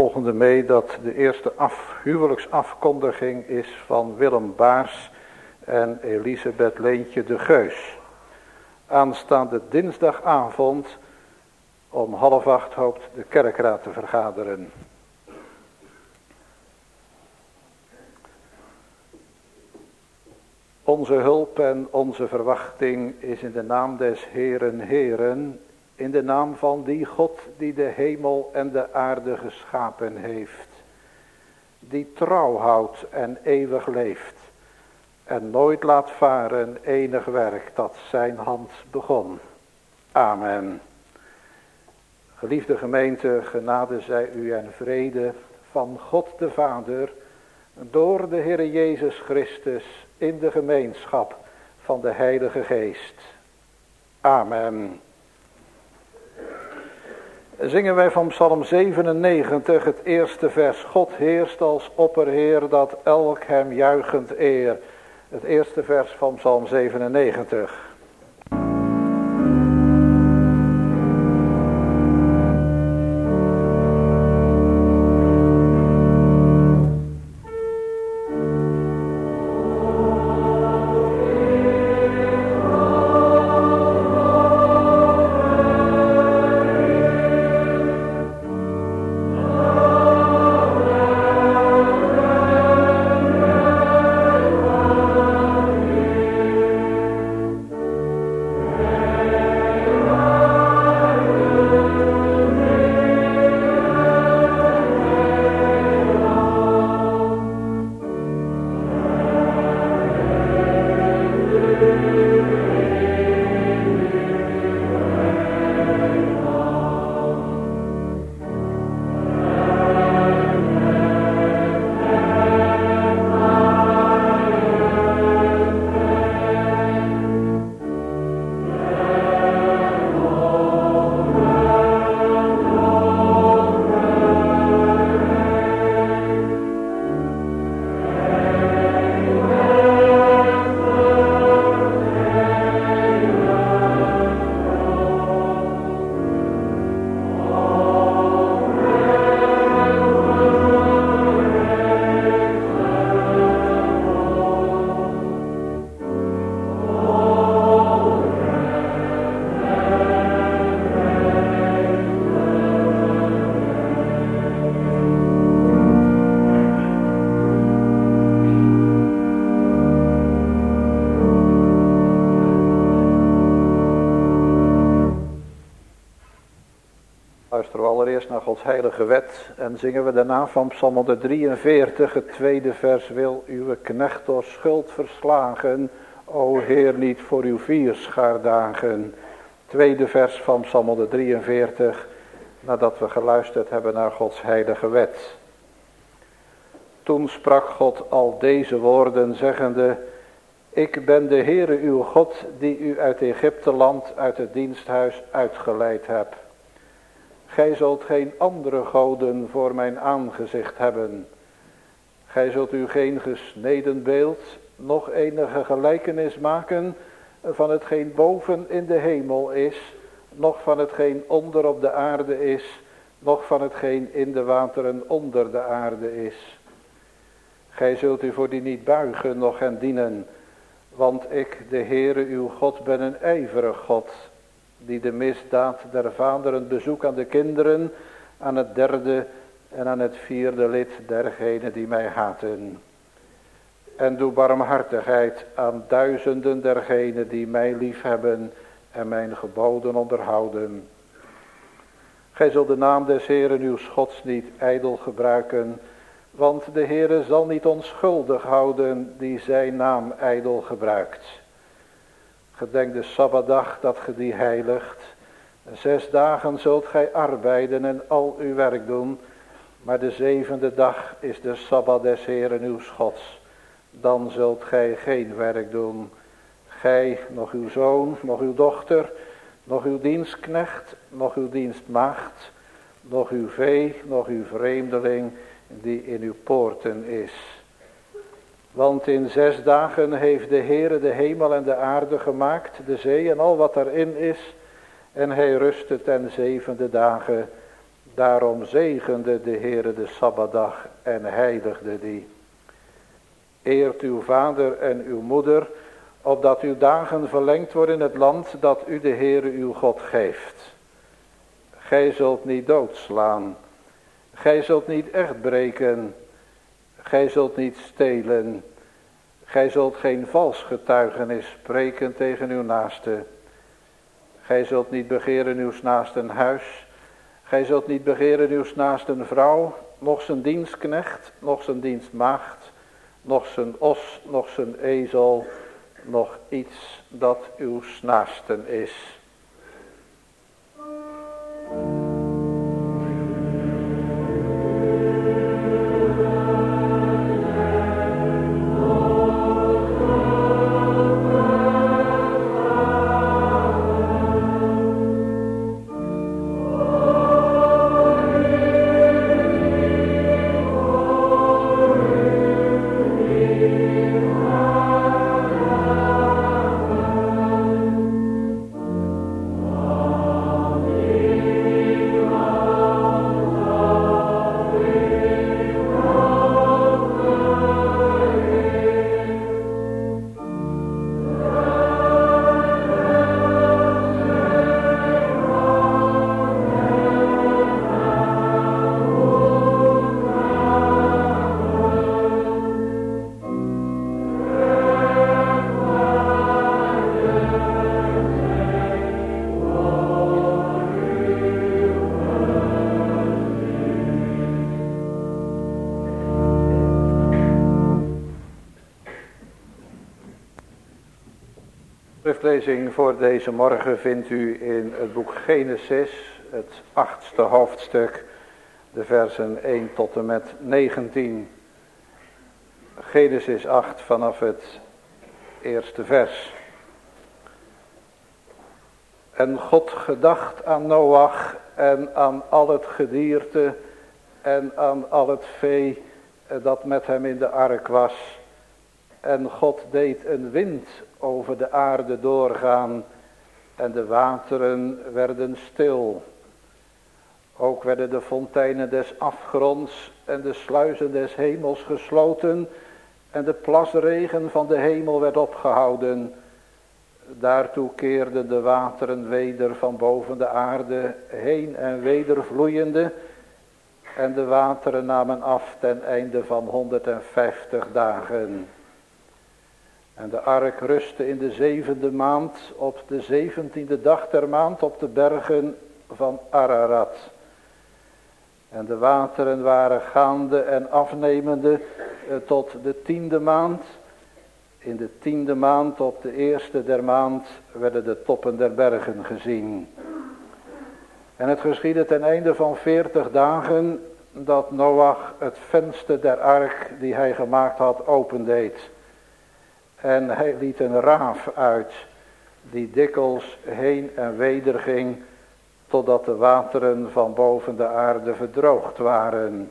Volgende mee dat de eerste huwelijksafkondiging is van Willem Baars en Elisabeth Leentje de Geus. Aanstaande dinsdagavond om 7:30 hoopt de kerkraad te vergaderen. Onze hulp en onze verwachting is in de naam des Heeren Heeren, in de naam van die God die de hemel en de aarde geschapen heeft, die trouw houdt en eeuwig leeft en nooit laat varen enig werk dat zijn hand begon. Amen. Geliefde gemeente, genade zij u en vrede van God de Vader, door de Heer Jezus Christus, in de gemeenschap van de Heilige Geest. Amen. Zingen wij van Psalm 97 het eerste vers. God heerst als opperheer, dat elk hem juichend eer. Het eerste vers van Psalm 97. Naar Gods heilige wet en zingen we daarna van Psalm 143, het tweede vers. Wil uw knecht door schuld verslagen, o Heer, niet voor uw vierschaardagen. Tweede vers van Psalm 143, nadat we geluisterd hebben naar Gods heilige wet. Toen sprak God al deze woorden, zeggende: Ik ben de Heere uw God, die u uit Egypteland, uit het diensthuis uitgeleid heb. Gij zult geen andere goden voor mijn aangezicht hebben. Gij zult u geen gesneden beeld, noch enige gelijkenis maken van hetgeen boven in de hemel is, noch van hetgeen onder op de aarde is, noch van hetgeen in de wateren onder de aarde is. Gij zult u voor die niet buigen, noch hen dienen, want ik, de Heere uw God, ben een ijverig God, die de misdaad der vaderen bezoekt aan de kinderen, aan het derde en aan het vierde lid dergenen die mij haten. En doe barmhartigheid aan duizenden dergenen die mij liefhebben en mijn geboden onderhouden. Gij zult de naam des Heeren uw Gods niet ijdel gebruiken, want de Heere zal niet onschuldig houden die zijn naam ijdel gebruikt. Gedenk de Sabbatdag dat ge die heiligt. 6 dagen zult gij arbeiden en al uw werk doen, maar de 7e dag is de Sabbat des Heeren uw Gods. Dan zult gij geen werk doen. Gij, nog uw zoon, nog uw dochter, nog uw dienstknecht, nog uw dienstmaagd, nog uw vee, nog uw vreemdeling die in uw poorten is. Want in 6 dagen heeft de Heere de hemel en de aarde gemaakt, de zee en al wat daarin is. En hij rustte ten 7e dagen. Daarom zegende de Heere de Sabbatdag en heiligde die. Eert uw vader en uw moeder, opdat uw dagen verlengd worden in het land dat u de Heere uw God geeft. Gij zult niet doodslaan. Gij zult niet echt breken. Gij zult niet stelen. Gij zult geen vals getuigenis spreken tegen uw naaste. Gij zult niet begeren uw naasten huis. Gij zult niet begeren uw naasten vrouw, noch zijn dienstknecht, noch zijn dienstmaagd, noch zijn os, noch zijn ezel, noch iets dat uw naasten is. Schriftlezing voor deze morgen vindt u in het boek Genesis, het 8e hoofdstuk, de versen 1 tot en met 19. Genesis 8 vanaf het eerste vers. En God gedacht aan Noach en aan al het gedierte en aan al het vee dat met hem in de ark was. En God deed een wind over de aarde doorgaan en de wateren werden stil. Ook werden de fonteinen des afgronds en de sluizen des hemels gesloten en de plasregen van de hemel werd opgehouden. Daartoe keerden de wateren weder van boven de aarde heen en weder vloeiende en de wateren namen af ten einde van 150 dagen. En de ark rustte in de 7e maand op de 17e dag der maand op de bergen van Ararat. En de wateren waren gaande en afnemende tot de 10e maand. In de 10e maand op de eerste der maand werden de toppen der bergen gezien. En het geschiedde ten einde van 40 dagen dat Noach het venster der ark die hij gemaakt had opendeed. En hij liet een raaf uit die dikwijls heen en weder ging totdat de wateren van boven de aarde verdroogd waren.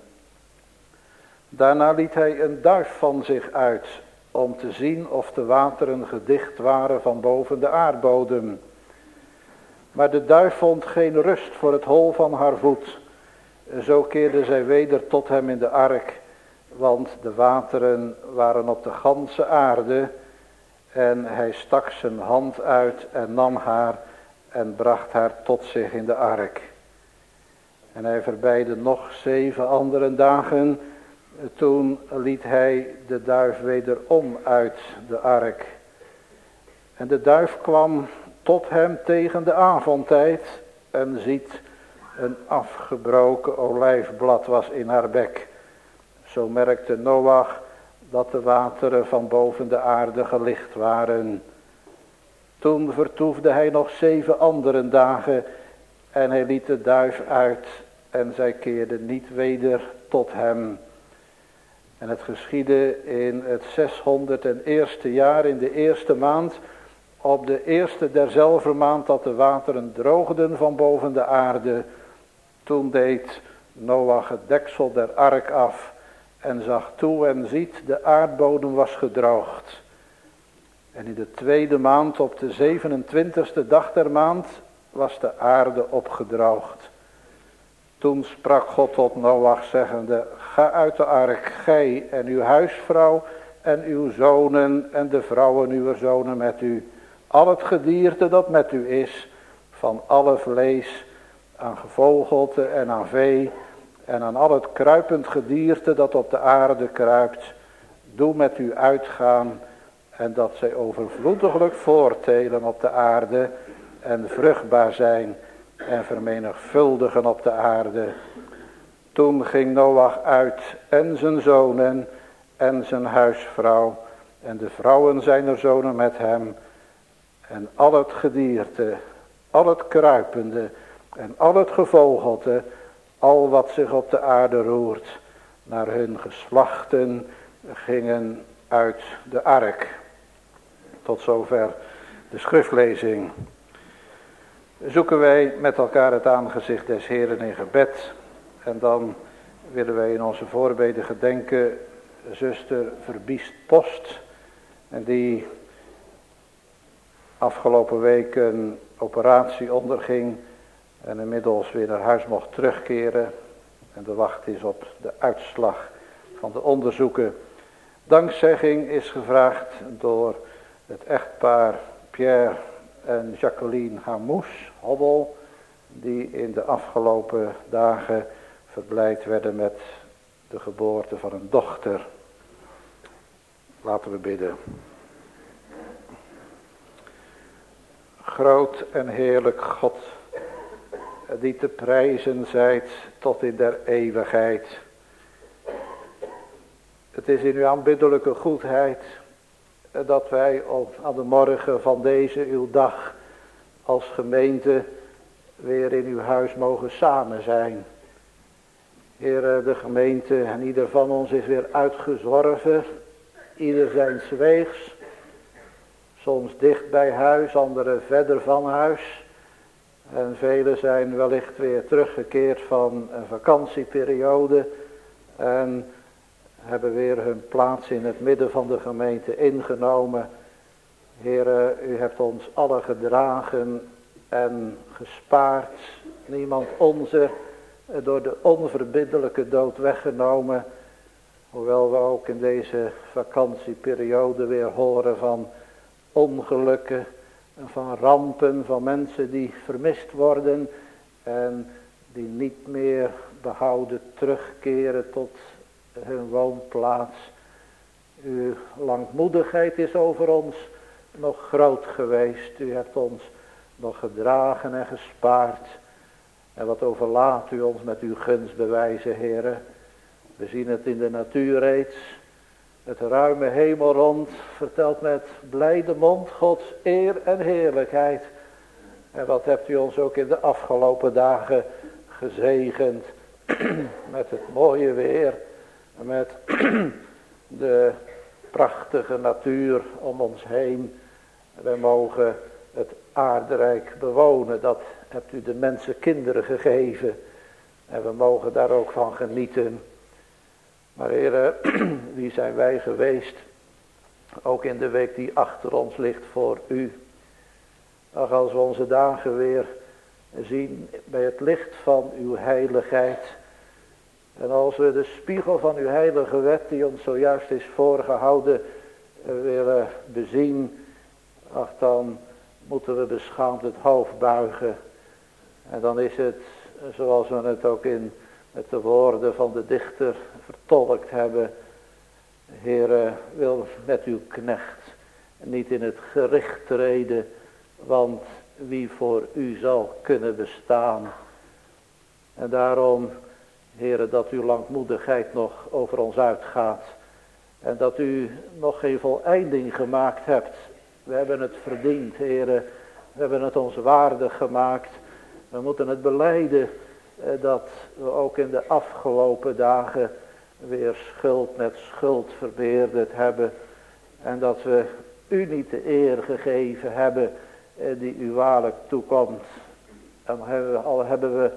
Daarna liet hij een duif van zich uit om te zien of de wateren gedicht waren van boven de aardbodem. Maar de duif vond geen rust voor het hol van haar voet. Zo keerde zij weder tot hem in de ark, want de wateren waren op de ganse aarde. En hij stak zijn hand uit en nam haar en bracht haar tot zich in de ark. En hij verbeidde nog 7 andere dagen. Toen liet hij de duif wederom uit de ark. En de duif kwam tot hem tegen de avondtijd en ziet een afgebroken olijfblad was in haar bek. Zo merkte Noach dat de wateren van boven de aarde gelicht waren. Toen vertoefde hij nog 7 andere dagen en hij liet de duif uit en zij keerde niet weder tot hem. En het geschiedde in het 601ste jaar in de 1e maand, op de eerste derzelfde maand dat de wateren droogden van boven de aarde. Toen deed Noach het deksel der ark af en zag toe en ziet, de aardbodem was gedroogd. En in de 2e maand op de 27e dag der maand was de aarde opgedroogd. Toen sprak God tot Noach zeggende, ga uit de ark, gij en uw huisvrouw en uw zonen en de vrouwen uw zonen met u. Al het gedierte dat met u is, van alle vlees, aan gevogelte en aan vee en aan al het kruipend gedierte dat op de aarde kruipt. Doe met u uitgaan en dat zij overvloediglijk voortelen op de aarde en vruchtbaar zijn en vermenigvuldigen op de aarde. Toen ging Noach uit en zijn zonen en zijn huisvrouw en de vrouwen zijner zonen met hem en al het gedierte, al het kruipende en al het gevogelte, al wat zich op de aarde roert, naar hun geslachten gingen uit de ark. Tot zover de schriftlezing. Zoeken wij met elkaar het aangezicht des Heeren in gebed. En dan willen wij in onze voorbeden gedenken zuster Verbiest Post. En die afgelopen week een operatie onderging. En inmiddels weer naar huis mocht terugkeren. En de wacht is op de uitslag van de onderzoeken. Dankzegging is gevraagd door het echtpaar Pierre en Jacqueline Hamous Hobbel, die in de afgelopen dagen verblijd werden met de geboorte van een dochter. Laten we bidden. Groot en heerlijk God, die te prijzen zijt tot in der eeuwigheid. Het is in uw aanbiddelijke goedheid dat wij aan de morgen van deze uw dag als gemeente weer in uw huis mogen samen zijn. Heer, de gemeente en ieder van ons is weer uitgezworven, ieder zijns weegs, soms dicht bij huis, anderen verder van huis. En velen zijn wellicht weer teruggekeerd van een vakantieperiode en hebben weer hun plaats in het midden van de gemeente ingenomen. Heere, u hebt ons allen gedragen en gespaard. Niemand onze door de onverbiddelijke dood weggenomen. Hoewel we ook in deze vakantieperiode weer horen van ongelukken en van rampen, van mensen die vermist worden en die niet meer behouden terugkeren tot hun woonplaats. Uw langmoedigheid is over ons nog groot geweest. U hebt ons nog gedragen en gespaard. En wat overlaat u ons met uw gunstbewijzen, Heere. We zien het in de natuur reeds. Het ruime hemelrond vertelt met blijde mond Gods eer en heerlijkheid. En wat hebt u ons ook in de afgelopen dagen gezegend met het mooie weer. Met de prachtige natuur om ons heen. We mogen het aardrijk bewonen. Dat hebt u de mensen kinderen gegeven. En we mogen daar ook van genieten. Maar Heere, wie zijn wij geweest? Ook in de week die achter ons ligt voor u. Ach, als we onze dagen weer zien bij het licht van uw heiligheid. En als we de spiegel van uw heilige wet die ons zojuist is voorgehouden willen bezien. Ach, dan moeten we beschaamd het hoofd buigen. En dan is het zoals we het ook met de woorden van de dichter vertolkt hebben. Heere, wil met uw knecht niet in het gericht treden. Want wie voor u zal kunnen bestaan. En daarom, Heere, dat uw langmoedigheid nog over ons uitgaat. En dat u nog geen voleinding gemaakt hebt. We hebben het verdiend, Heere. We hebben het ons waardig gemaakt. We moeten het belijden dat we ook in de afgelopen dagen weer schuld met schuld vermeerderd hebben. En dat we u niet de eer gegeven hebben die u waarlijk toekomt. En al hebben we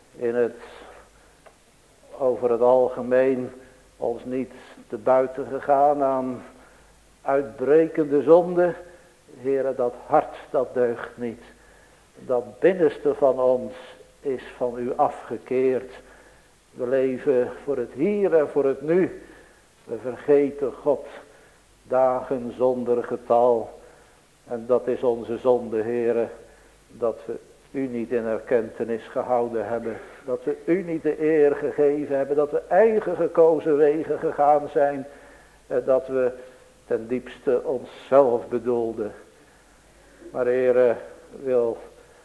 over het algemeen ons niet te buiten gegaan aan uitbrekende zonde. Heere, dat hart dat deugt niet. Dat binnenste van ons is van u afgekeerd. We leven voor het hier en voor het nu. We vergeten God dagen zonder getal. En dat is onze zonde, Heere. Dat we u niet in erkentenis gehouden hebben. Dat we u niet de eer gegeven hebben. Dat we eigen gekozen wegen gegaan zijn. En dat we ten diepste onszelf bedoelden. Maar Heere wil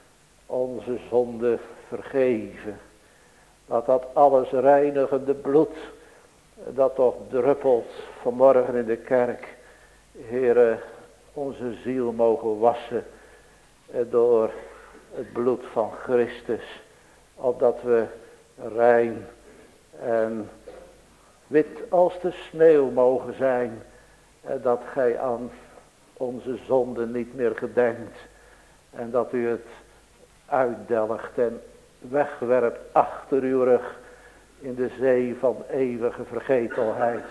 onze zonde vergeven. Dat alles reinigende bloed, dat toch druppelt vanmorgen in de kerk. Heere, onze ziel mogen wassen door het bloed van Christus. Opdat we rein en wit als de sneeuw mogen zijn. Dat gij aan onze zonde niet meer gedenkt. En dat u het uitdelgt en wegwerpt achter uw rug in de zee van eeuwige vergetelheid.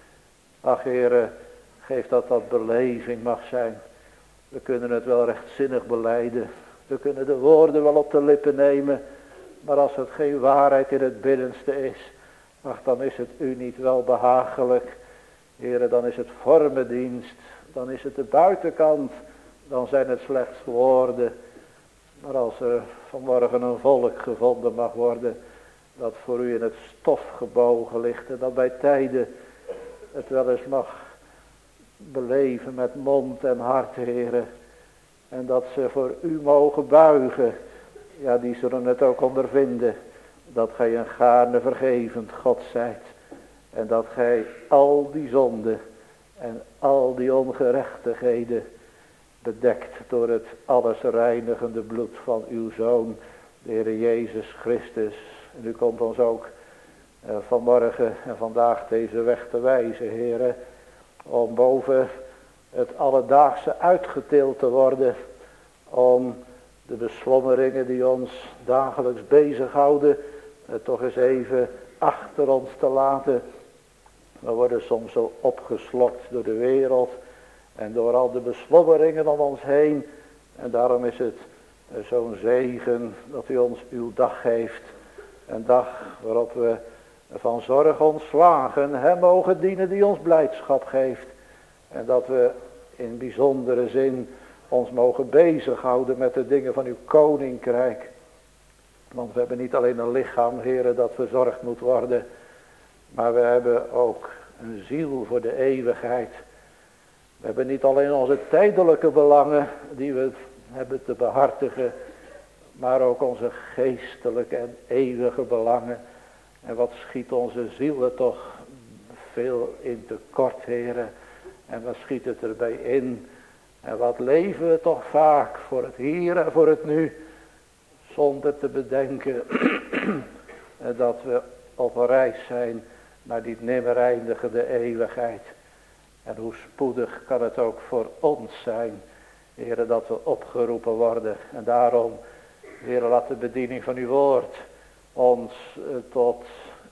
Ach Heere, geef dat beleving mag zijn. We kunnen het wel rechtzinnig belijden. We kunnen de woorden wel op de lippen nemen. Maar als het geen waarheid in het binnenste is, ach, dan is het u niet wel behagelijk. Heere, dan is het vormendienst. Dan is het de buitenkant. Dan zijn het slechts woorden. Maar als er vanmorgen een volk gevonden mag worden, dat voor u in het stof gebogen ligt en dat bij tijden het wel eens mag beleven met mond en hart, Heere. En dat ze voor u mogen buigen. Ja, die zullen het ook ondervinden. Dat gij een gaarne vergevend God zijt. En dat gij al die zonden en al die ongerechtigheden bedekt door het alles reinigende bloed van uw Zoon, de Heer Jezus Christus. En u komt ons ook vanmorgen en vandaag deze weg te wijzen, Heere, om boven het alledaagse uitgetild te worden, om de beslommeringen die ons dagelijks bezighouden, toch eens even achter ons te laten. We worden soms zo opgeslokt door de wereld en door al de beslommeringen om ons heen. En daarom is het zo'n zegen dat u ons uw dag geeft. Een dag waarop we van zorg ontslagen hem mogen dienen die ons blijdschap geeft. En dat we in bijzondere zin ons mogen bezighouden met de dingen van uw koninkrijk. Want we hebben niet alleen een lichaam, Heere, dat verzorgd moet worden. Maar we hebben ook een ziel voor de eeuwigheid. We hebben niet alleen onze tijdelijke belangen die we hebben te behartigen. Maar ook onze geestelijke en eeuwige belangen. En wat schiet onze zielen toch veel in tekort, Heere. En wat schiet het erbij in. En wat leven we toch vaak voor het hier en voor het nu. Zonder te bedenken dat we op een reis zijn naar die nimmer eindigende eeuwigheid. En hoe spoedig kan het ook voor ons zijn, Heere, dat we opgeroepen worden. En daarom, Heere, laat de bediening van uw woord ons tot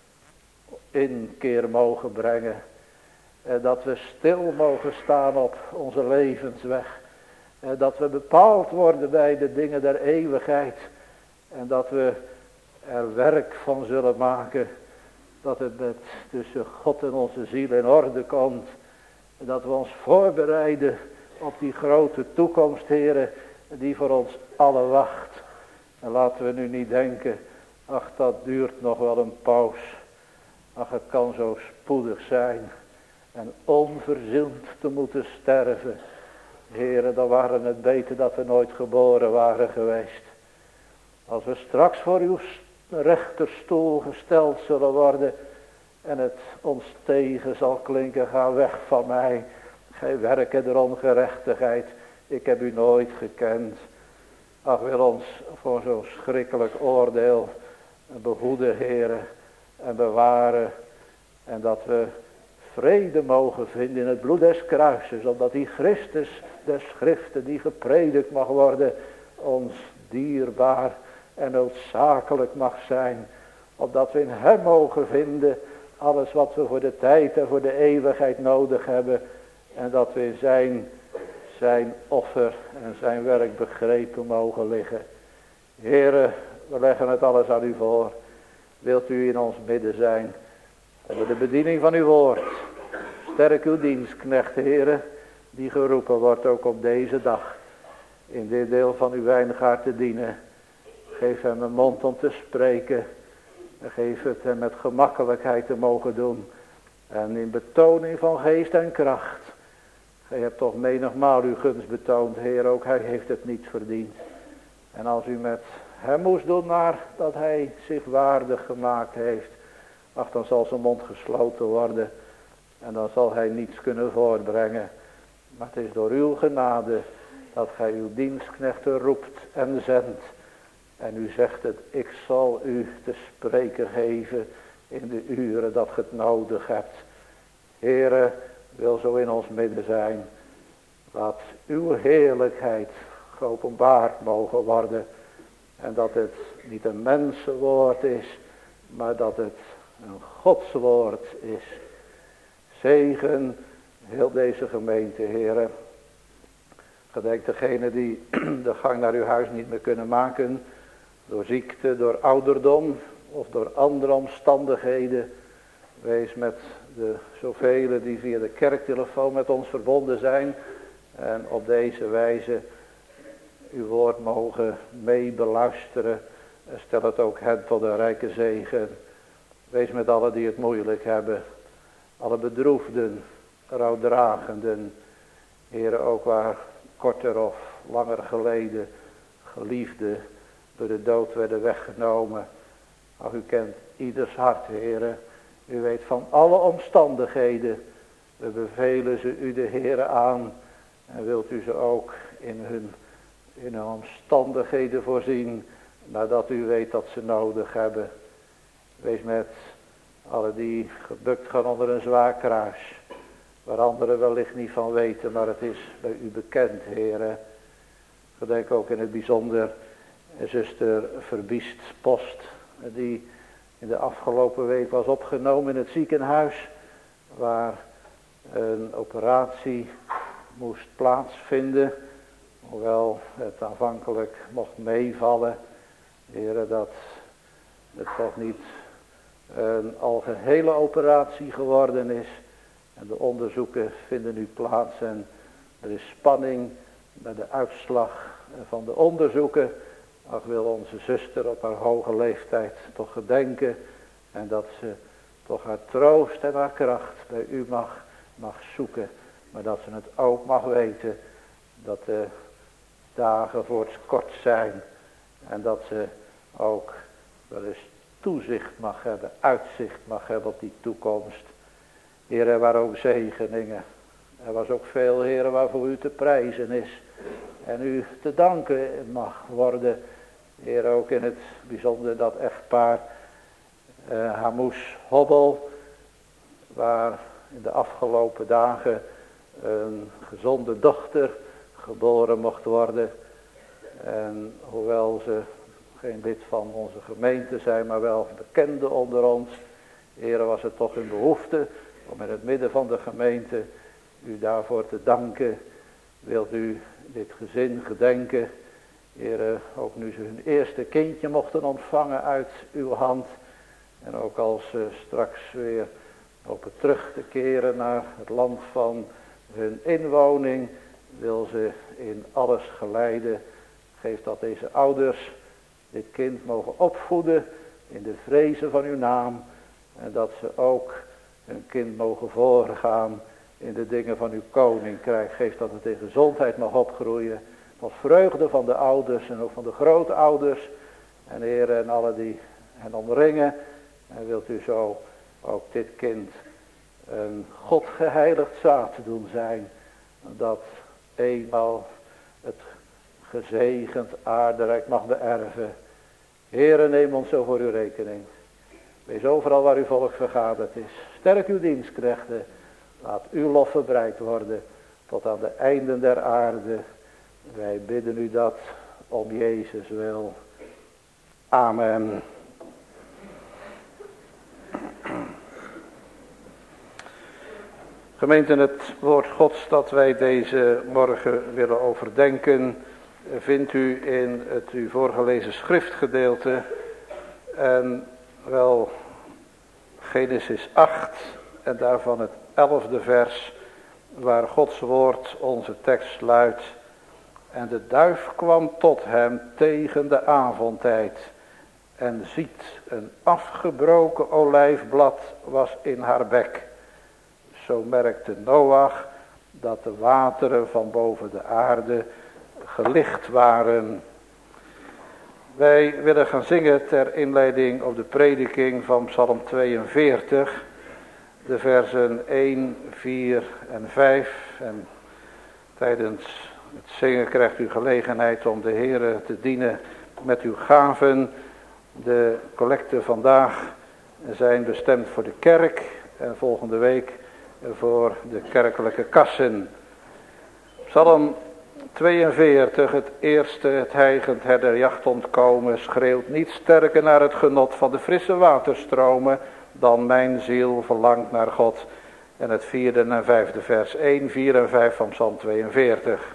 inkeer mogen brengen. Dat we stil mogen staan op onze levensweg. Dat we bepaald worden bij de dingen der eeuwigheid. En dat we er werk van zullen maken. Dat het met tussen God en onze ziel in orde komt. En dat we ons voorbereiden op die grote toekomst, Heere, die voor ons allen wacht. En laten we nu niet denken, ach, dat duurt nog wel een paus. Ach, het kan zo spoedig zijn. En onverzield te moeten sterven. Heere, dan waren het beter dat we nooit geboren waren geweest. Als we straks voor uw rechterstoel gesteld zullen worden. En het ons tegen zal klinken, ga weg van mij. Gij werken der ongerechtigheid. Ik heb u nooit gekend. Ach, wil ons voor zo'n schrikkelijk oordeel behoeden, Heere. En bewaren. En dat we vrede mogen vinden in het bloed des kruises. Omdat die Christus des schriften die gepredikt mag worden. Ons dierbaar en noodzakelijk mag zijn. Opdat we in hem mogen vinden alles wat we voor de tijd en voor de eeuwigheid nodig hebben. En dat we in zijn offer en zijn werk begrepen mogen liggen. Heere, we leggen het alles aan u voor. Wilt u in ons midden zijn, onder de bediening van uw woord. Sterk uw dienstknecht, Heere, die geroepen wordt ook op deze dag in dit deel van uw wijngaard te dienen. Geef hem een mond om te spreken. En geef het hem met gemakkelijkheid te mogen doen. En in betoning van geest en kracht. Gij hebt toch menigmaal uw gunst betoond, Heer, ook hij heeft het niet verdiend. En als u met hem moest doen naar dat hij zich waardig gemaakt heeft, ach, dan zal zijn mond gesloten worden. En dan zal hij niets kunnen voortbrengen. Maar het is door uw genade dat gij uw dienstknechten roept en zendt. En u zegt het, ik zal u te spreken geven in de uren dat ge het nodig hebt. Heere, wil zo in ons midden zijn. Laat uw heerlijkheid geopenbaard mogen worden. En dat het niet een mensenwoord is, maar dat het een Godswoord is. Zegen heel deze gemeente, Heere. Gedenk degene die de gang naar uw huis niet meer kunnen maken. Door ziekte, door ouderdom of door andere omstandigheden. Wees met de zoveel die via de kerktelefoon met ons verbonden zijn. En op deze wijze uw woord mogen meebeluisteren. En stel het ook hen tot een rijke zegen. Wees met allen die het moeilijk hebben. Alle bedroefden, rouwdragenden. Heren, ook waar korter of langer geleden geliefden door de dood werden weggenomen. Ach, u kent ieders hart, Heren. U weet van alle omstandigheden. We bevelen ze u de Heere aan. En wilt u ze ook in hun omstandigheden voorzien. Nadat u weet dat ze nodig hebben. Wees met alle die gebukt gaan onder een zwaar kruis. Waar anderen wellicht niet van weten. Maar het is bij u bekend, Heere. Gedenk ook in het bijzonder zuster Verbiest Post. Die in de afgelopen week was opgenomen in het ziekenhuis. Waar een operatie moest plaatsvinden. Hoewel het aanvankelijk mocht meevallen. Heren, dat het toch niet een algehele operatie geworden is. En de onderzoeken vinden nu plaats. En er is spanning bij de uitslag van de onderzoeken. Ach, wil onze zuster op haar hoge leeftijd toch gedenken. En dat ze toch haar troost en haar kracht bij u mag zoeken. Maar dat ze het ook mag weten dat de dagen voorts kort zijn. En dat ze ook wel eens toezicht mag hebben, uitzicht mag hebben op die toekomst. Heer, er waren ook zegeningen. Er was ook veel, Heer, waarvoor u te prijzen is. En u te danken mag worden. Heer, ook in het bijzonder dat echtpaar Hamoes Hobbel, waar in de afgelopen dagen een gezonde dochter geboren mocht worden. En hoewel ze geen lid van onze gemeente zijn, maar wel bekende onder ons. Heer, was het toch een behoefte om in het midden van de gemeente u daarvoor te danken. Wilt u dit gezin gedenken. Heer, ook nu ze hun eerste kindje mochten ontvangen uit uw hand. En ook als ze straks weer hopen terug te keren naar het land van hun inwoning. Wil ze in alles geleiden. Geef dat deze ouders dit kind mogen opvoeden in de vrezen van uw naam. En dat ze ook hun kind mogen voorgaan in de dingen van uw koninkrijk. Geef dat het in gezondheid mag opgroeien. Tot vreugde van de ouders en ook van de grootouders. En Heer, en alle die hen omringen. En wilt u zo ook dit kind een God geheiligd zaad doen zijn. Dat eenmaal het gezegend aarderijk mag beërven. Heere, neem ons zo voor uw rekening. Wees overal waar uw volk vergaderd is. Sterk uw dienstknechten. Laat uw lof verbreid worden tot aan de einden der aarde. Wij bidden u dat om Jezus wil. Amen. Gemeente, het woord Gods dat wij deze morgen willen overdenken vindt u in het u voorgelezen schriftgedeelte en wel Genesis 8 en daarvan het 11e vers waar Gods woord onze tekst luidt. En de duif kwam tot hem tegen de avondtijd en ziet, een afgebroken olijfblad was in haar bek. Zo merkte Noach dat de wateren van boven de aarde gelicht waren. Wij willen gaan zingen ter inleiding op de prediking van Psalm 42, de versen 1, 4 en 5. En tijdens het zingen krijgt u gelegenheid om de Heere te dienen met uw gaven. De collecten vandaag zijn bestemd voor de kerk en volgende week voor de kerkelijke kassen. Psalm 42, het eerste, het hijgend herderjacht ontkomen, schreeuwt niet sterker naar het genot van de frisse waterstromen dan mijn ziel verlangt naar God. En het 4e en 5e vers, 1, 4 en 5 van Psalm 42.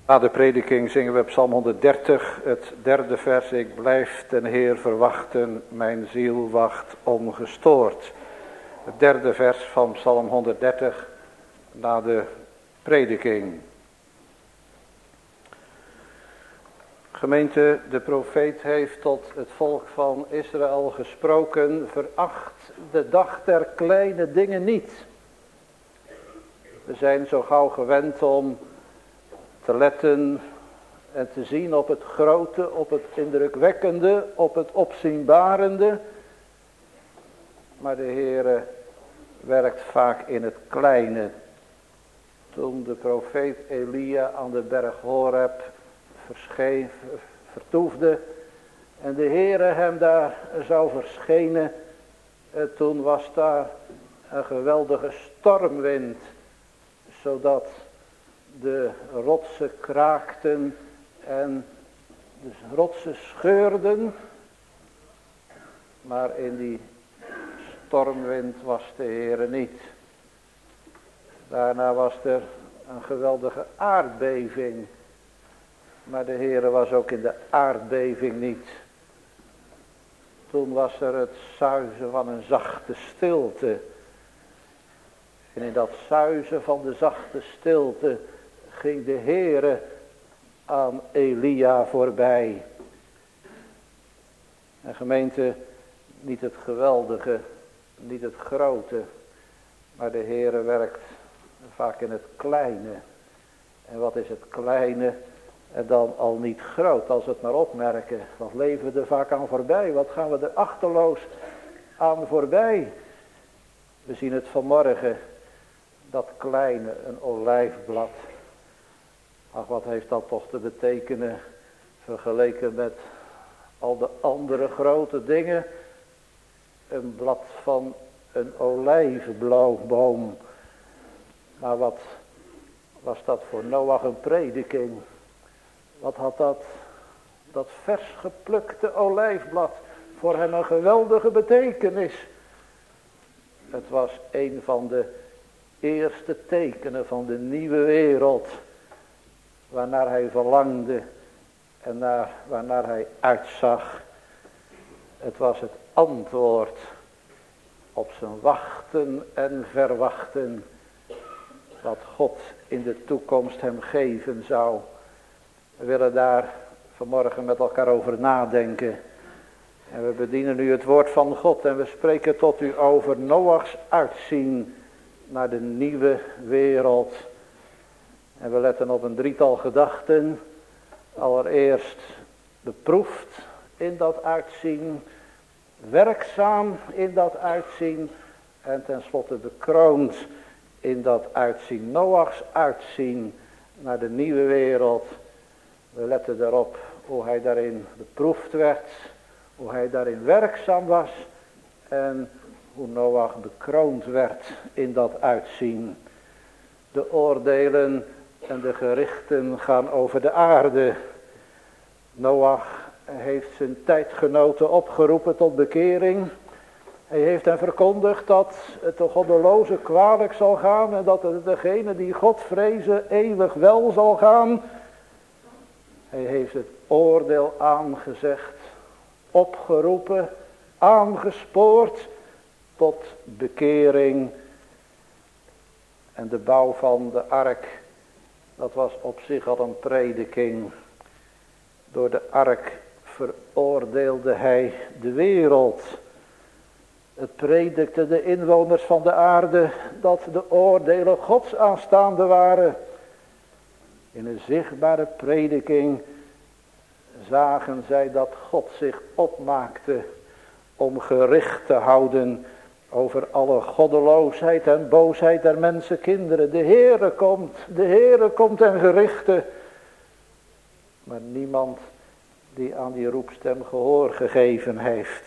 Na de prediking zingen we Psalm 130, het derde vers. Ik blijf den Heer verwachten, mijn ziel wacht ongestoord. Het derde vers van Psalm 130 na de prediking. Gemeente, de profeet heeft tot het volk van Israël gesproken: veracht de dag der kleine dingen niet. We zijn zo gauw gewend om te letten en te zien op het grote, op het indrukwekkende, op het opzienbarende. Maar de Heere werkt vaak in het kleine. Toen de profeet Elia aan de berg Horeb vertoefde en de Heere hem daar zou verschenen, toen was daar een geweldige stormwind, zodat de rotsen kraakten en de rotsen scheurden. Maar in die stormwind was de Heere niet. Daarna was er een geweldige aardbeving. Maar de Heere was ook in de aardbeving niet. Toen was er het suizen van een zachte stilte. En in dat suizen van de zachte stilte ging de Heere aan Elia voorbij. En gemeente, niet het geweldige, niet het grote, maar de Heere werkt vaak in het kleine. En wat is het kleine? En dan al niet groot, als we het maar opmerken. Wat leven we er vaak aan voorbij? Wat gaan we er achterloos aan voorbij? We zien het vanmorgen, dat kleine, een olijfblad. Ach, wat heeft dat toch te betekenen vergeleken met al de andere grote dingen? Een blad van een olijfboom. Maar wat was dat voor Noach een prediking? Wat had dat vers geplukte olijfblad voor hem een geweldige betekenis? Het was een van de eerste tekenen van de nieuwe wereld, waarnaar hij verlangde en waarnaar hij uitzag. Het was het antwoord op zijn wachten en verwachten, wat God in de toekomst hem geven zou. We willen daar vanmorgen met elkaar over nadenken. En we bedienen nu het woord van God en we spreken tot u over Noachs uitzien naar de nieuwe wereld. En we letten op een drietal gedachten. Allereerst beproefd in dat uitzien, werkzaam in dat uitzien en tenslotte bekroond in dat uitzien. Noachs uitzien naar de nieuwe wereld. We letten erop hoe hij daarin beproefd werd, hoe hij daarin werkzaam was en hoe Noach bekroond werd in dat uitzien. De oordelen en de gerichten gaan over de aarde. Noach heeft zijn tijdgenoten opgeroepen tot bekering. Hij heeft hen verkondigd dat het de goddeloze kwalijk zal gaan en dat het degene die God vrezen eeuwig wel zal gaan. Hij heeft het oordeel aangezegd, opgeroepen, aangespoord tot bekering. En de bouw van de ark, dat was op zich al een prediking. Door de ark veroordeelde hij de wereld. Het predikte de inwoners van de aarde dat de oordelen Gods aanstaande waren. In een zichtbare prediking zagen zij dat God zich opmaakte om gericht te houden over alle goddeloosheid en boosheid der mensenkinderen. De Heere komt en gerichte. Maar niemand die aan die roepstem gehoor gegeven heeft.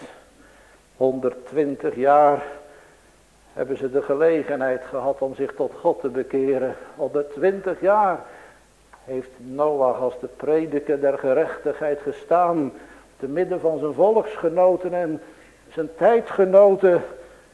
120 jaar hebben ze de gelegenheid gehad om zich tot God te bekeren. 120 jaar heeft Noach als de prediker der gerechtigheid gestaan, te midden van zijn volksgenoten en zijn tijdgenoten.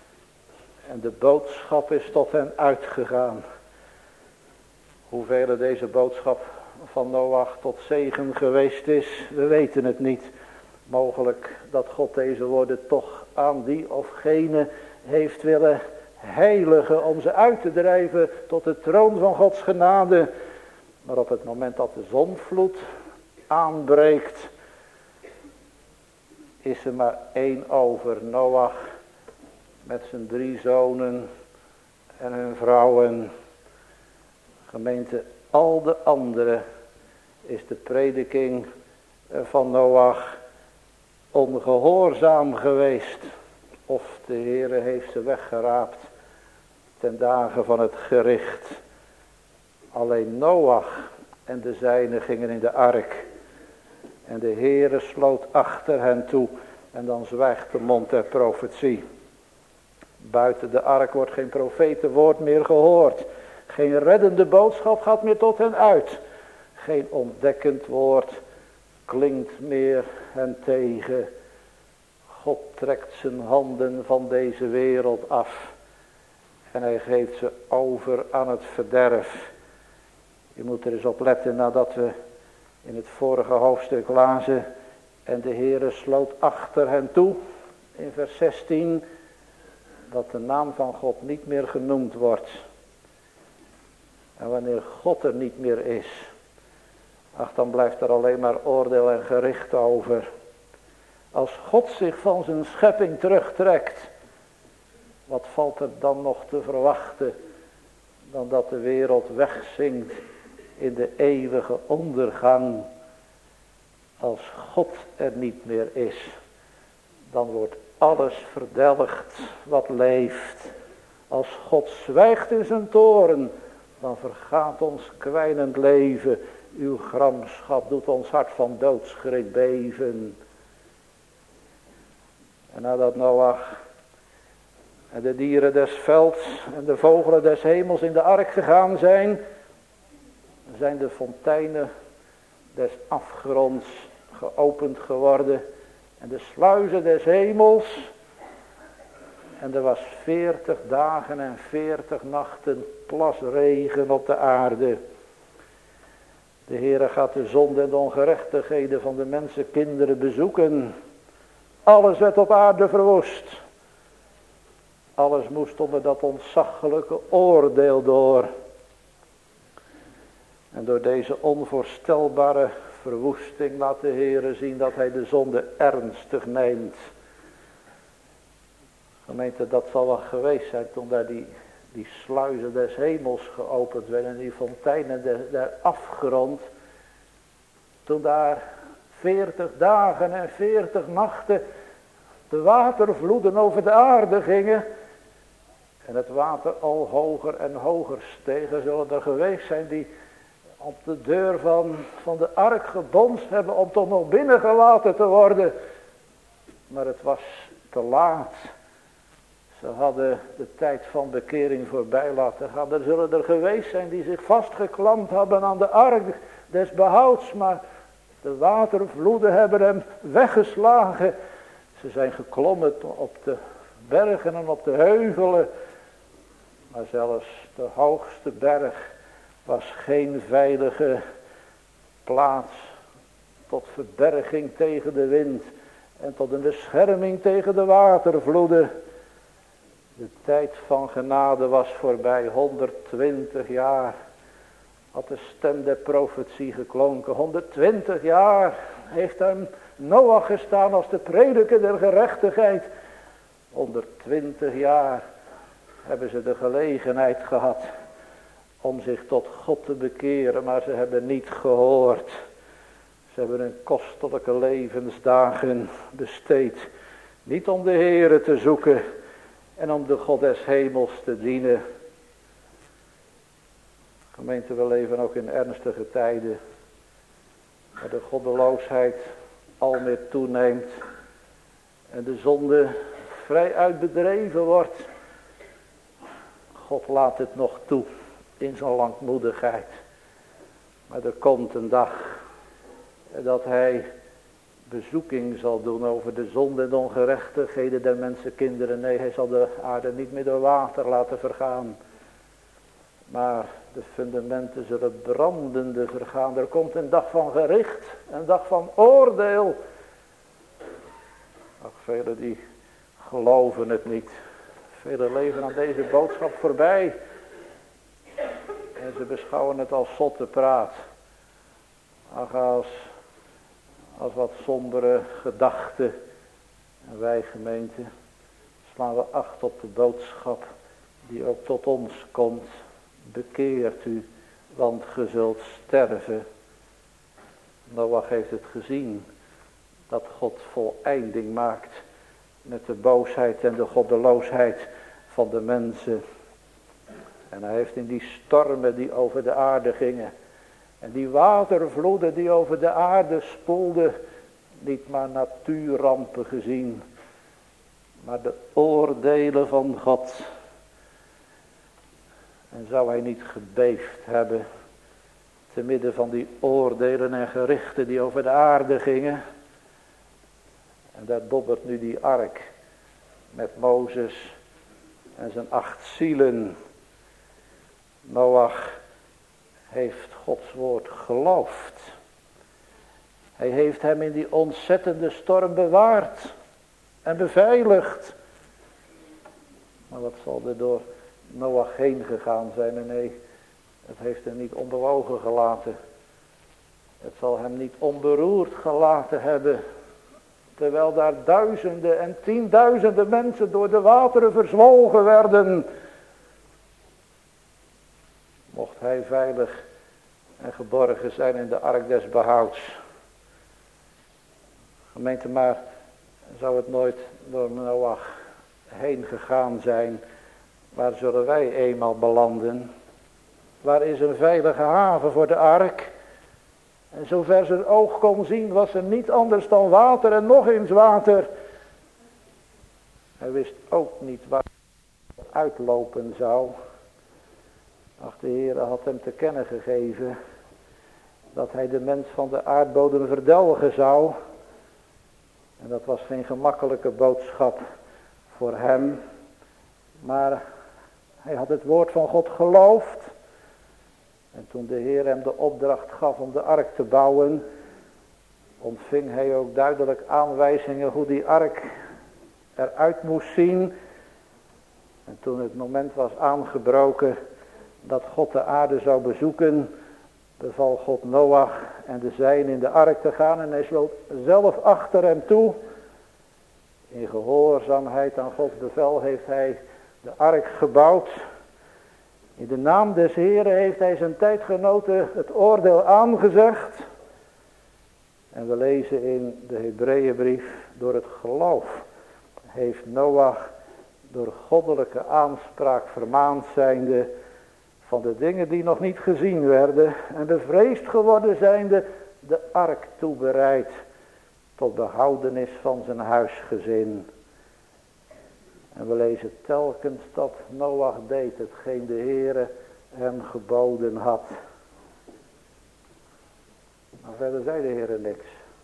En de boodschap is tot hen uitgegaan. Hoeveel deze boodschap van Noach tot zegen geweest is, we weten het niet. Mogelijk dat God deze woorden toch aan die of gene heeft willen heiligen om ze uit te drijven tot de troon van Gods genade. Maar op het moment dat de zondvloed aanbreekt, is er maar één over, Noach met zijn 3 zonen en hun vrouwen. Gemeente, al de anderen is de prediking van Noach ongehoorzaam geweest. Of de Heere heeft ze weggeraapt ten dagen van het gericht. Alleen Noach en de zijnen gingen in de ark. En de Heere sloot achter hen toe. En dan zwijgt de mond der profetie. Buiten de ark wordt geen profetenwoord meer gehoord. Geen reddende boodschap gaat meer tot hen uit. Geen ontdekkend woord klinkt meer hen tegen. God trekt zijn handen van deze wereld af. En hij geeft ze over aan het verderf. Je moet er eens op letten nadat we in het vorige hoofdstuk lazen. En de Heere sloot achter hen toe. In vers 16. Dat de naam van God niet meer genoemd wordt. En wanneer God er niet meer is. Ach, dan blijft er alleen maar oordeel en gericht over. Als God zich van zijn schepping terugtrekt. Wat valt er dan nog te verwachten. Dan dat de wereld wegzinkt in de eeuwige ondergang. Als God er niet meer is. Dan wordt alles verdelgd wat leeft. Als God zwijgt in zijn toorn. Dan vergaat ons kwijnend leven. Uw gramschap doet ons hart van doodschrik beven. En nadat Noach en de dieren des velds en de vogelen des hemels in de ark gegaan zijn. Zijn de fonteinen des afgronds geopend geworden. En de sluizen des hemels. En er was 40 dagen en 40 nachten plasregen op de aarde. De Heere gaat de zonde en de ongerechtigheden van de mensenkinderen bezoeken. Alles werd op aarde verwoest. Alles moest onder dat ontzaglijke oordeel door. En door deze onvoorstelbare verwoesting laat de Heere zien dat hij de zonde ernstig neemt. Gemeente, dat zal wel geweest zijn toen daar die sluizen des hemels geopend werden. Die fonteinen der afgrond. Toen daar 40 dagen en 40 nachten de watervloeden over de aarde gingen. En het water al hoger en hoger steeg. Er zullen er geweest zijn die op de deur van de ark gebonst hebben om toch nog binnengelaten te worden. Maar het was te laat. Ze hadden de tijd van bekering voorbij laten gaan. Er zullen er geweest zijn die zich vastgeklampt hebben aan de ark des behouds. Maar de watervloeden hebben hem weggeslagen. Ze zijn geklommen op de bergen en op de heuvelen. Maar zelfs de hoogste berg was geen veilige plaats tot verberging tegen de wind en tot een bescherming tegen de watervloeden. De tijd van genade was voorbij, 120 jaar had de stem der profetie geklonken. 120 jaar heeft hem Noach gestaan als de prediker der gerechtigheid. 120 jaar hebben ze de gelegenheid gehad om zich tot God te bekeren, maar ze hebben niet gehoord. Ze hebben hun kostelijke levensdagen besteed, niet om de Heere te zoeken en om de God des hemels te dienen. Gemeente, we leven ook in ernstige tijden, waar de goddeloosheid al meer toeneemt en de zonde vrij uit bedreven wordt. God laat het nog toe in zijn langmoedigheid. Maar er komt een dag dat hij bezoeking zal doen over de zonde en de ongerechtigheden der mensenkinderen. Nee, hij zal de aarde niet meer door water laten vergaan. Maar de fundamenten zullen brandende vergaan. Er komt een dag van gericht, een dag van oordeel. Ach, velen die geloven het niet. Velen leven aan deze boodschap voorbij. En ze beschouwen het als zotte praat. Ach, als wat sombere gedachten. En wij gemeente slaan we acht op de boodschap die ook tot ons komt. Bekeert u, want ge zult sterven. Noach heeft het gezien, dat God voleinding maakt met de boosheid en de goddeloosheid van de mensen. En hij heeft in die stormen die over de aarde gingen, en die watervloeden die over de aarde spoelden, niet maar natuurrampen gezien, maar de oordelen van God. En zou hij niet gebeefd hebben, te midden van die oordelen en gerichten die over de aarde gingen. En daar dobbert nu die ark met Mozes en zijn 8 zielen. Noach heeft Gods woord geloofd. Hij heeft hem in die ontzettende storm bewaard en beveiligd. Maar wat zal er door Noach heen gegaan zijn? En nee, het heeft hem niet onbewogen gelaten. Het zal hem niet onberoerd gelaten hebben. Terwijl daar duizenden en tienduizenden mensen door de wateren verzwolgen werden. Mocht hij veilig en geborgen zijn in de ark des behouds. Gemeente, maar zou het nooit door Noach heen gegaan zijn? Waar zullen wij eenmaal belanden? Waar is een veilige haven voor de ark? En zover zijn oog kon zien was er niet anders dan water en nog eens water. Hij wist ook niet waar het uitlopen zou. Ach, de Heere had hem te kennen gegeven dat hij de mens van de aardbodem verdelgen zou. En dat was geen gemakkelijke boodschap voor hem. Maar hij had het woord van God geloofd. En toen de Heer hem de opdracht gaf om de ark te bouwen, ontving hij ook duidelijk aanwijzingen hoe die ark eruit moest zien. En toen het moment was aangebroken dat God de aarde zou bezoeken, beval God Noach en de zijnen in de ark te gaan. En hij sloot zelf achter hem toe. In gehoorzaamheid aan Gods bevel heeft hij de ark gebouwd. In de naam des Heren heeft hij zijn tijdgenoten het oordeel aangezegd. En we lezen in de Hebreeënbrief, door het geloof heeft Noach door goddelijke aanspraak vermaand zijnde van de dingen die nog niet gezien werden en bevreesd geworden zijnde de ark toebereid tot behoudenis van zijn huisgezin. En we lezen telkens dat Noach deed hetgeen de Heere hem geboden had. Maar verder zei de Heere niks.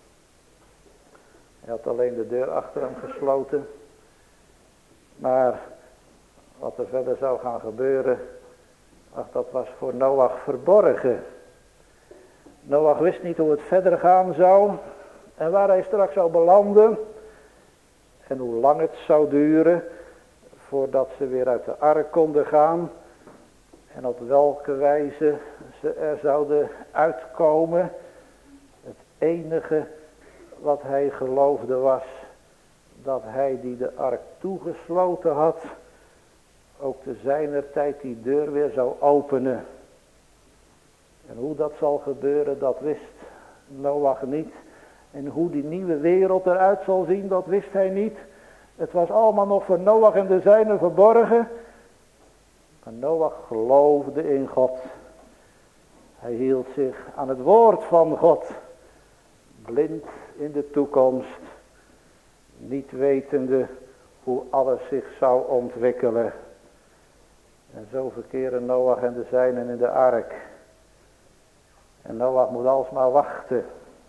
Hij had alleen de deur achter hem gesloten. Maar wat er verder zou gaan gebeuren, ach, dat was voor Noach verborgen. Noach wist niet hoe het verder gaan zou en waar hij straks zou belanden en hoe lang het zou duren voordat ze weer uit de ark konden gaan en op welke wijze ze er zouden uitkomen. Het enige wat hij geloofde was dat hij die de ark toegesloten had ook te zijner tijd die deur weer zou openen. En hoe dat zal gebeuren, dat wist Noach niet. En hoe die nieuwe wereld eruit zal zien, dat wist hij niet. Het was allemaal nog voor Noach en de zijnen verborgen. Maar Noach geloofde in God. Hij hield zich aan het woord van God. Blind in de toekomst. Niet wetende hoe alles zich zou ontwikkelen. En zo verkeren Noach en de zijnen in de ark. En Noach moet alsmaar wachten.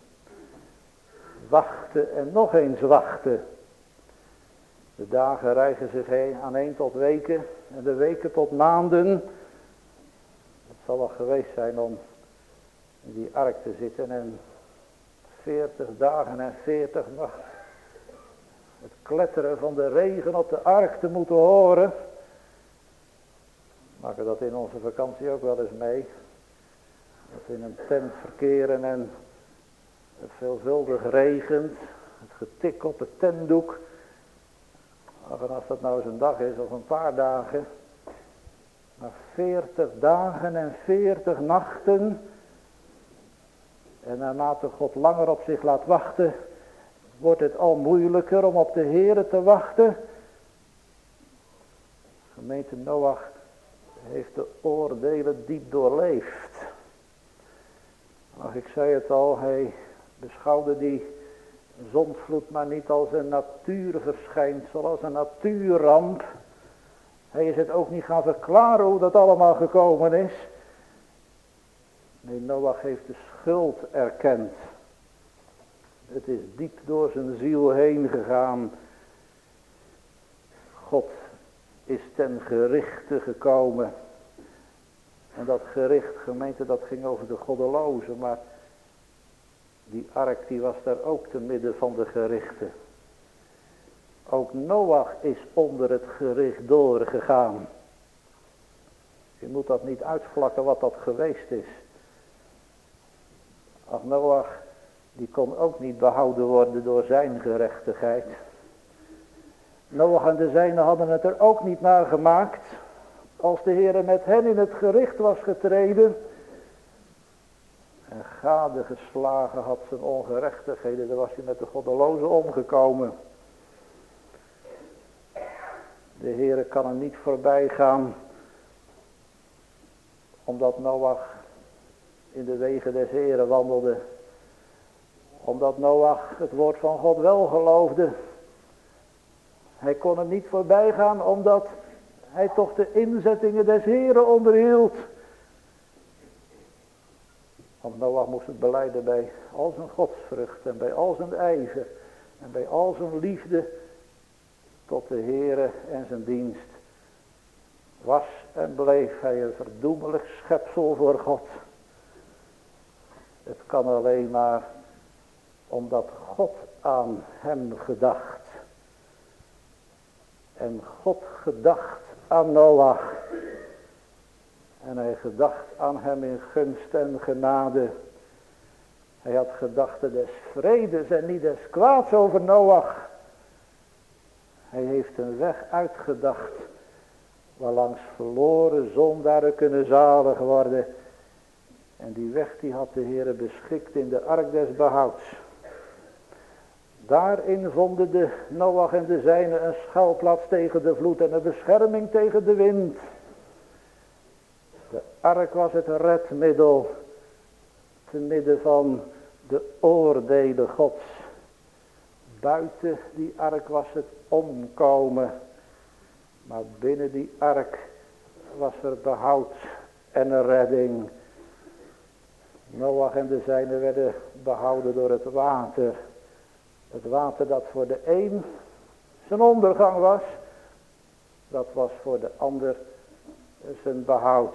Wachten en nog eens wachten. De dagen rijgen zich aaneen tot weken en de weken tot maanden. zal wel geweest zijn om in die ark te zitten en 40 dagen en 40 nachten het kletteren van de regen op de ark te moeten horen. We maken dat in onze vakantie ook wel eens mee. Dat we in een tent verkeren en het veelvuldig regent. Het getik op het tentdoek. En als dat nou eens een dag is of een paar dagen. Maar 40 dagen en 40 nachten. En naarmate God langer op zich laat wachten, wordt het al moeilijker om op de Heere te wachten. Gemeente Noach heeft de oordelen diep doorleefd. Ach, ik zei het al, hij beschouwde die zondvloed maar niet als een natuurverschijnsel, als een natuurramp. Hij is het ook niet gaan verklaren hoe dat allemaal gekomen is. Nee, Noach heeft de schuld erkend. Het is diep door zijn ziel heen gegaan. God is ten gerichte gekomen. En dat gericht, gemeente, dat ging over de goddelozen. Maar die ark die was daar ook te midden van de gerichten. Ook Noach is onder het gericht doorgegaan. Je moet dat niet uitvlakken wat dat geweest is. Ach, Noach, die kon ook niet behouden worden door zijn gerechtigheid. Noach en de zijnen hadden het er ook niet naar gemaakt. Als de Heere met hen in het gericht was getreden en gadegeslagen had zijn ongerechtigheden, dan was hij met de goddelozen omgekomen. De Heere kan er niet voorbij gaan, omdat Noach in de wegen des Heeren wandelde. Omdat Noach het woord van God wel geloofde. Hij kon er niet voorbij gaan, omdat hij toch de inzettingen des Heeren onderhield. Want Noach moest het belijden bij al zijn godsvrucht en bij al zijn ijver en bij al zijn liefde tot de Heere en zijn dienst. Was en bleef hij een verdoemelijk schepsel voor God. Het kan alleen maar omdat God aan hem gedacht. En God gedacht aan Noach. En hij gedacht aan hem in gunst en genade. Hij had gedachten des vredes en niet des kwaads over Noach. Hij heeft een weg uitgedacht, waarlangs verloren zondaren kunnen zalig worden. En die weg die had de Heere beschikt in de ark des behouds. Daarin vonden de Noach en de zijnen een schuilplaats tegen de vloed en een bescherming tegen de wind. De ark was het redmiddel te midden van de oordelen Gods. Buiten die ark was het omkomen, maar binnen die ark was er behoud en een redding. Noach en de zijnen werden behouden door het water. Het water dat voor de een zijn ondergang was, dat was voor de ander zijn behoud.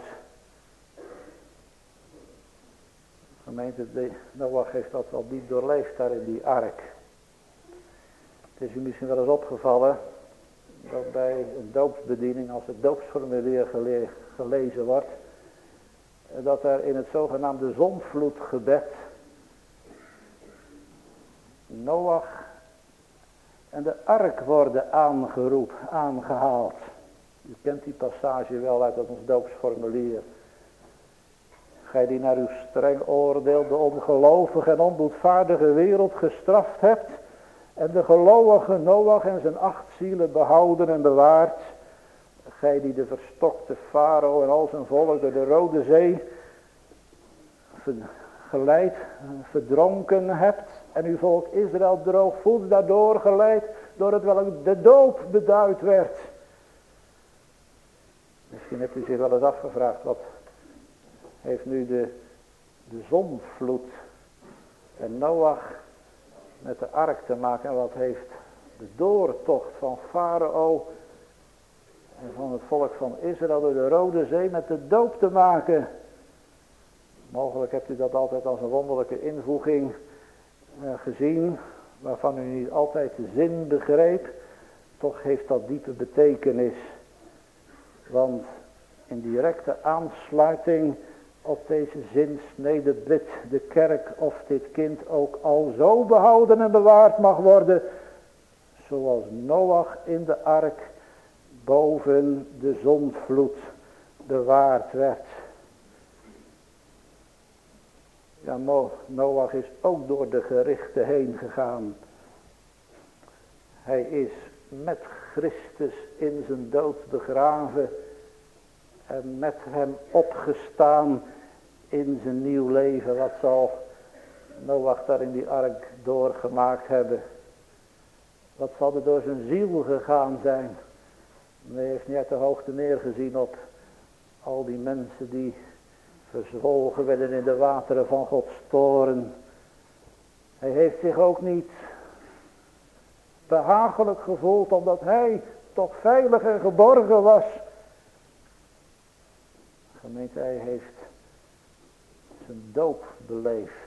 Gemeente, Noach heeft dat wel diep doorleefd daar in die ark. Het is u misschien wel eens opgevallen dat bij een doopsbediening, als het doopsformulier gelezen wordt, dat er in het zogenaamde zondvloedgebed Noach en de ark worden aangehaald. U kent die passage wel uit ons doopsformulier. Gij die naar uw streng oordeel de ongelovige en onboedvaardige wereld gestraft hebt en de gelovige Noach en zijn 8 zielen behouden en bewaard. Gij die de verstokte farao en al zijn volk door de Rode Zee geleid, verdronken hebt en uw volk Israël droogvoets daardoor geleid, door het welk de doop beduid werd. Misschien hebt u zich wel eens afgevraagd, wat heeft nu de zondvloed en Noach met de ark te maken en wat heeft de doortocht van farao en van het volk van Israël door de Rode Zee met de doop te maken? Mogelijk hebt u dat altijd als een wonderlijke invoeging gezien, waarvan u niet altijd de zin begreep. Toch heeft dat diepe betekenis. Want in directe aansluiting op deze zinsnede bidt de kerk of dit kind ook al zo behouden en bewaard mag worden, zoals Noach in de ark boven de zondvloed bewaard werd. Ja, Noach is ook door de gerichten heen gegaan. Hij is met Christus in zijn dood begraven en met hem opgestaan in zijn nieuw leven. Wat zal Noach daar in die ark doorgemaakt hebben? Wat zal er door zijn ziel gegaan zijn? Hij heeft niet uit de hoogte neergezien op al die mensen die verzwolgen werden in de wateren van Gods toorn. Hij heeft zich ook niet behagelijk gevoeld omdat hij toch veilig en geborgen was. Gemeente, hij heeft zijn doop beleefd.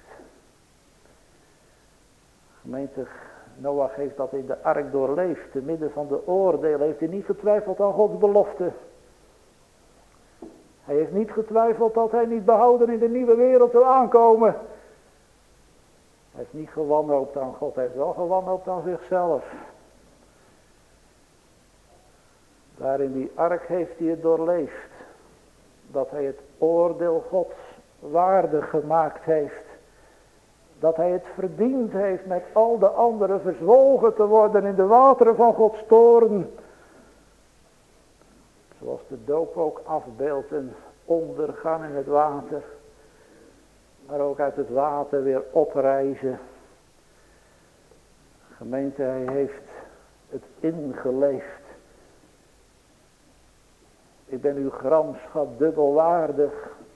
Gemeente, Noach heeft dat in de ark doorleefd. Te midden van de oordelen heeft hij niet getwijfeld aan Gods belofte. Hij heeft niet getwijfeld dat hij niet behouden in de nieuwe wereld zou aankomen. Hij heeft niet gewanhoopt aan God, hij heeft wel gewanhoopt aan zichzelf. Daar in die ark heeft hij het doorleefd. Dat hij het oordeel Gods waardig gemaakt heeft. Dat hij het verdiend heeft met al de anderen verzwolgen te worden in de wateren van Gods toorn. Zoals de doop ook afbeeldt een ondergaan in het water. Maar ook uit het water weer oprijzen. Gemeente, hij heeft het ingeleefd. Ik ben uw gramschap dubbelwaardig.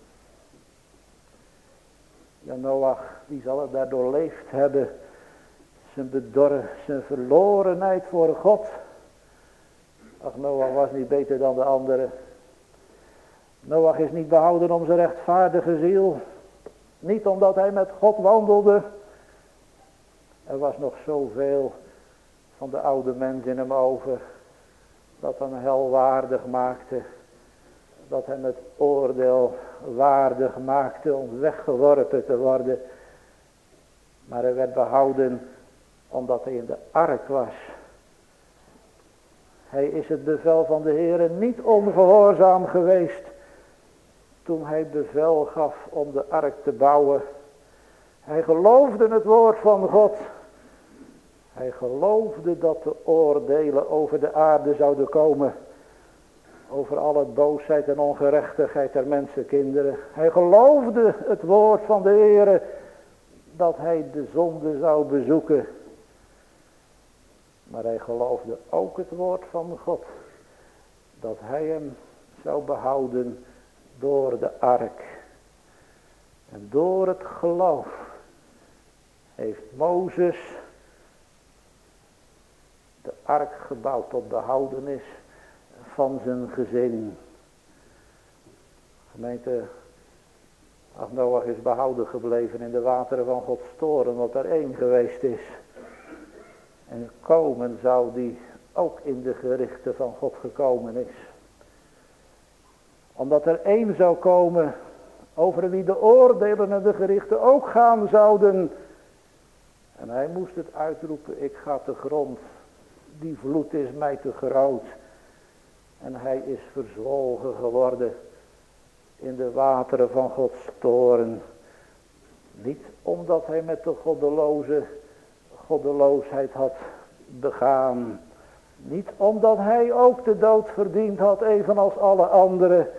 Ja, Noach, die zal het daar doorleefd hebben. Zijn bedorven, zijn verlorenheid voor God. Ach, Noach was niet beter dan de anderen. Noach is niet behouden om zijn rechtvaardige ziel. Niet omdat hij met God wandelde. Er was nog zoveel van de oude mens in hem over. Dat hem hel waardig maakte. Dat hem het oordeel waardig maakte om weggeworpen te worden. Maar hij werd behouden omdat hij in de ark was. Hij is het bevel van de Heere niet ongehoorzaam geweest. Toen hij bevel gaf om de ark te bouwen. Hij geloofde het woord van God. Hij geloofde dat de oordelen over de aarde zouden komen. Over alle boosheid en ongerechtigheid der mensenkinderen. Hij geloofde het woord van de Heere. Dat hij de zonde zou bezoeken. Maar hij geloofde ook het woord van God. Dat hij hem zou behouden door de ark. En door het geloof heeft Mozes de ark gebouwd tot behoudenis van zijn gezin. Gemeente, ach, Noach is behouden gebleven in de wateren van Gods toorn, wat er één geweest is. En komen zou die ook in de gerichten van God gekomen is. Omdat er één zou komen over wie de oordelen en de gerichten ook gaan zouden. En hij moest het uitroepen, ik ga te grond. Die vloed is mij te groot. En hij is verzwolgen geworden in de wateren van Gods toorn. Niet omdat hij met de goddeloosheid had begaan. Niet omdat hij ook de dood verdiend had, evenals alle anderen.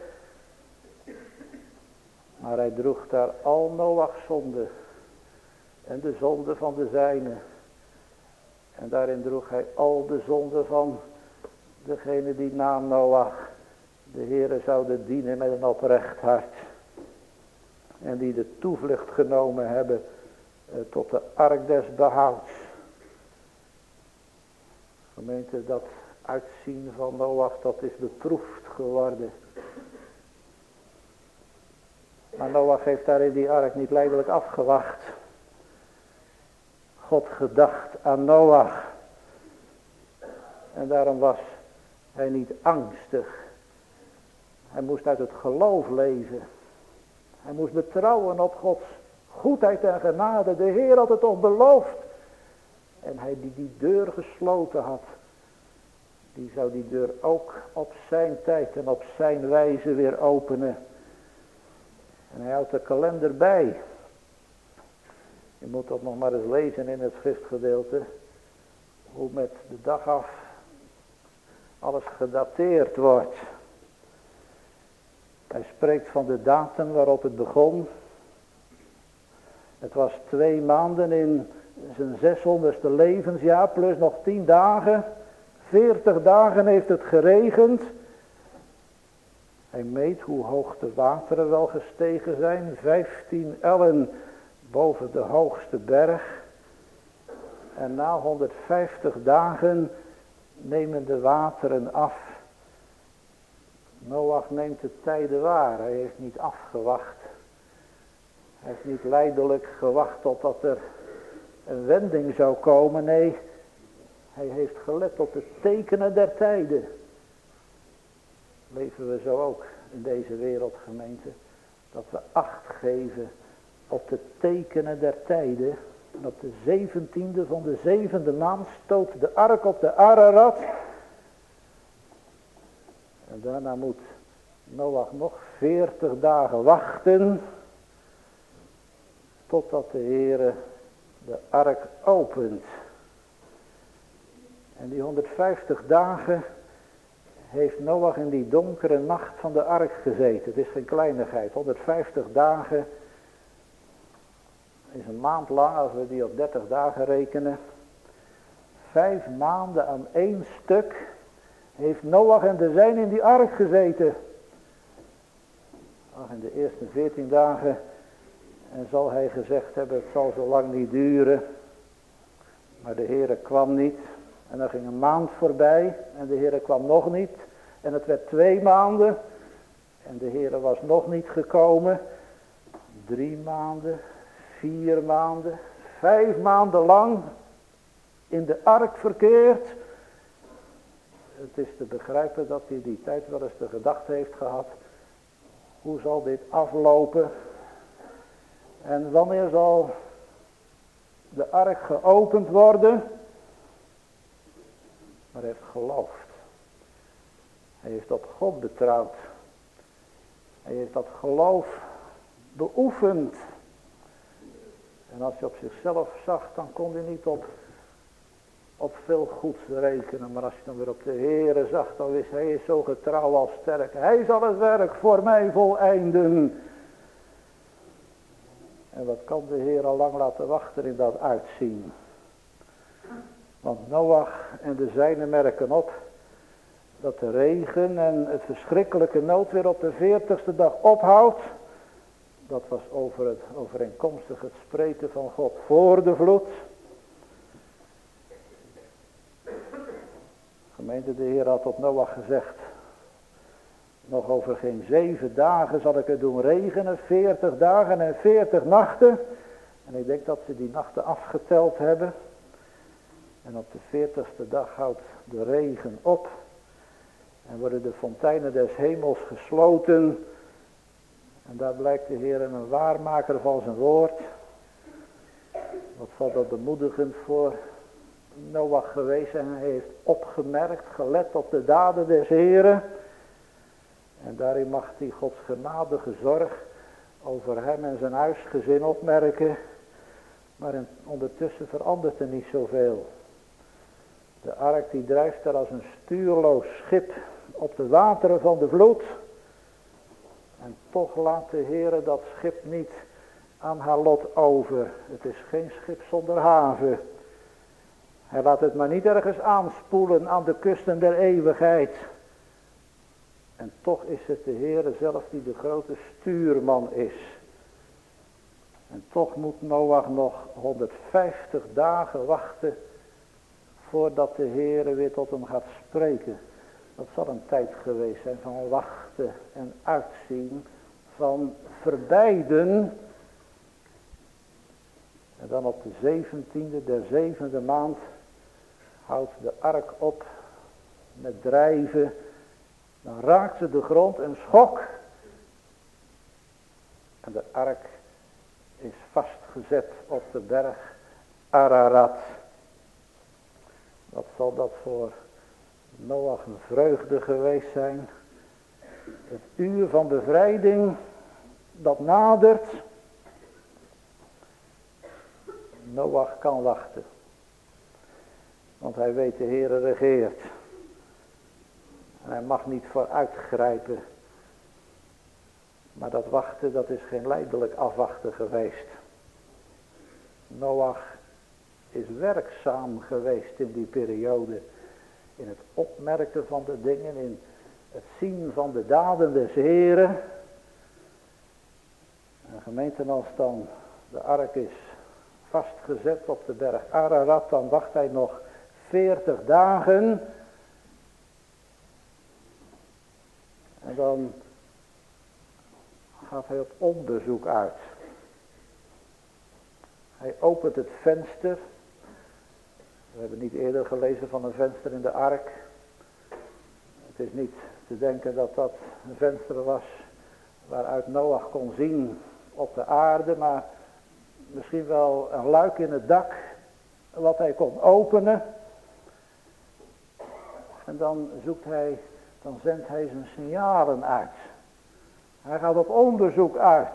Maar hij droeg daar al Noachs zonde. En de zonde van de zijnen. En daarin droeg hij al de zonde van degene die na Noach de Heere zouden dienen met een oprecht hart. En die de toevlucht genomen hebben tot de ark des behouds. Gemeente, dat uitzien van Noach, dat is beproefd geworden. Maar Noach heeft daar in die ark niet lijdelijk afgewacht. God gedacht aan Noach. En daarom was hij niet angstig. Hij moest uit het geloof leven. Hij moest betrouwen op Gods goedheid en genade. De Heer had het ons beloofd. En hij die deur gesloten had, die zou die deur ook op zijn tijd en op zijn wijze weer openen. En hij houdt de kalender bij. Je moet dat nog maar eens lezen in het schriftgedeelte. Hoe met de dag af alles gedateerd wordt. Hij spreekt van de datum waarop het begon. Het was 2 maanden in zijn 600ste levensjaar plus nog 10 dagen. 40 dagen heeft het geregend. Hij meet hoe hoog de wateren wel gestegen zijn. 15 ellen boven de hoogste berg. En na 150 dagen nemen de wateren af. Noach neemt de tijden waar. Hij heeft niet afgewacht. Hij heeft niet lijdelijk gewacht totdat er een wending zou komen. Nee, hij heeft gelet op de tekenen der tijden. Leven we zo ook in deze wereldgemeente. Dat we acht geven op de tekenen der tijden. En op de 17e van de 7e maand stoot de ark op de Ararat. En daarna moet Noach nog 40 dagen wachten. Totdat de Heere de ark opent. En die 150 dagen heeft Noach in die donkere nacht van de ark gezeten. Het is geen kleinigheid. 150 dagen is een maand lang als we die op 30 dagen rekenen. 5 maanden aan één stuk heeft Noach en de zijnen in die ark gezeten. Ach, in de eerste 14 dagen en zal hij gezegd hebben, het zal zo lang niet duren. Maar de Heere kwam niet. En er ging een maand voorbij en de Heere kwam nog niet. En het werd 2 maanden en de Heere was nog niet gekomen. 3 maanden, 4 maanden, 5 maanden lang in de ark verkeerd. Het is te begrijpen dat hij die tijd wel eens de gedachte heeft gehad. Hoe zal dit aflopen? En wanneer zal de ark geopend worden? Maar hij heeft geloofd. Hij heeft op God betrouwd. Hij heeft dat geloof beoefend. En als hij op zichzelf zag, dan kon hij niet op veel goeds rekenen. Maar als je dan weer op de Heere zag, dan wist hij is zo getrouw als sterk. Hij zal het werk voor mij voleinden. En wat kan de Heer al lang laten wachten in dat uitzien. Want Noach en de zijnen merken op dat de regen en het verschrikkelijke noodweer op de 40ste dag ophoudt. Dat was overeenkomstig het spreken van God voor de vloed. Gemeente, de Heer had tot Noach gezegd, nog over geen 7 dagen zal ik het doen regenen, 40 dagen en 40 nachten. En ik denk dat ze die nachten afgeteld hebben. En op de 40ste dag houdt de regen op. En worden de fonteinen des hemels gesloten. En daar blijkt de Heer een waarmaker van zijn woord. Wat zal dat bemoedigend voor Noach geweest zijn. Hij heeft opgemerkt, gelet op de daden des Heren. En daarin mag hij Gods genadige zorg over hem en zijn huisgezin opmerken. Maar ondertussen verandert er niet zoveel. De ark die drijft er als een stuurloos schip op de wateren van de vloed. En toch laat de Heere dat schip niet aan haar lot over. Het is geen schip zonder haven. Hij laat het maar niet ergens aanspoelen aan de kusten der eeuwigheid. En toch is het de Heere zelf die de grote stuurman is. En toch moet Noach nog 150 dagen wachten voordat de Heere weer tot hem gaat spreken. Dat zal een tijd geweest zijn van wachten en uitzien. van verbeiden. En dan op de 17e der 7e maand houdt de ark op met drijven. Dan raakt ze de grond, een schok. En de ark is vastgezet op de berg Ararat. Wat zal dat voor Noach een vreugde geweest zijn. Het uur van bevrijding dat nadert. Noach kan wachten. Want hij weet de Heere regeert. En hij mag niet vooruitgrijpen. Maar dat wachten, dat is geen lijdelijk afwachten geweest. Noach is werkzaam geweest in die periode. In het opmerken van de dingen, in het zien van de daden des Heren. En gemeente, als dan de ark is vastgezet op de berg Ararat, dan wacht hij nog 40 dagen. En dan gaat hij op onderzoek uit. Hij opent het venster. We hebben niet eerder gelezen van een venster in de ark. Het is niet te denken dat dat een venster was waaruit Noach kon zien op de aarde, maar misschien wel een luik in het dak wat hij kon openen. En dan zendt hij zijn signalen uit. Hij gaat op onderzoek uit.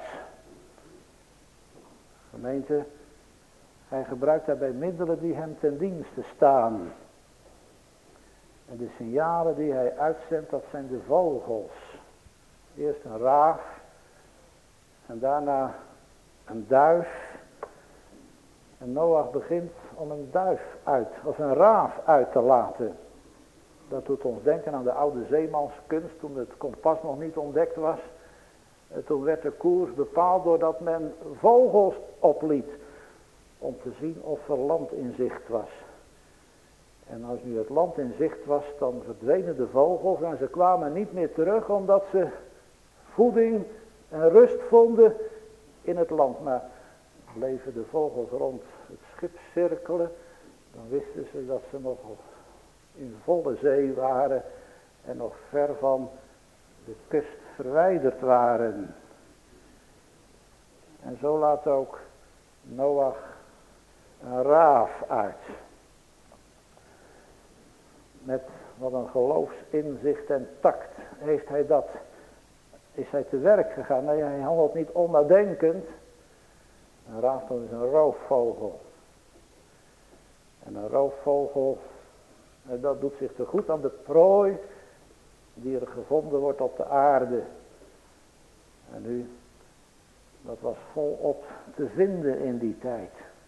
Gemeente, hij gebruikt daarbij middelen die hem ten dienste staan. En de signalen die hij uitzendt, dat zijn de vogels. Eerst een raaf. En daarna een duif. En Noach begint om een duif of een raaf uit te laten. Dat doet ons denken aan de oude zeemanskunst, toen het kompas nog niet ontdekt was. Toen werd de koers bepaald doordat men vogels opliet. Om te zien of er land in zicht was. En als nu het land in zicht was, dan verdwenen de vogels en ze kwamen niet meer terug, omdat ze voeding en rust vonden in het land. Maar bleven de vogels rond het schip cirkelen, dan wisten ze dat ze nog in volle zee waren en nog ver van de kust verwijderd waren. En zo laat ook Noach een raaf uit. Met wat een geloofsinzicht en tact is hij te werk gegaan. Nee, hij handelt niet onnadenkend. Een raaf is een roofvogel. En een roofvogel, dat doet zich te goed aan de prooi die er gevonden wordt op de aarde. En nu, dat was volop te vinden in die tijd.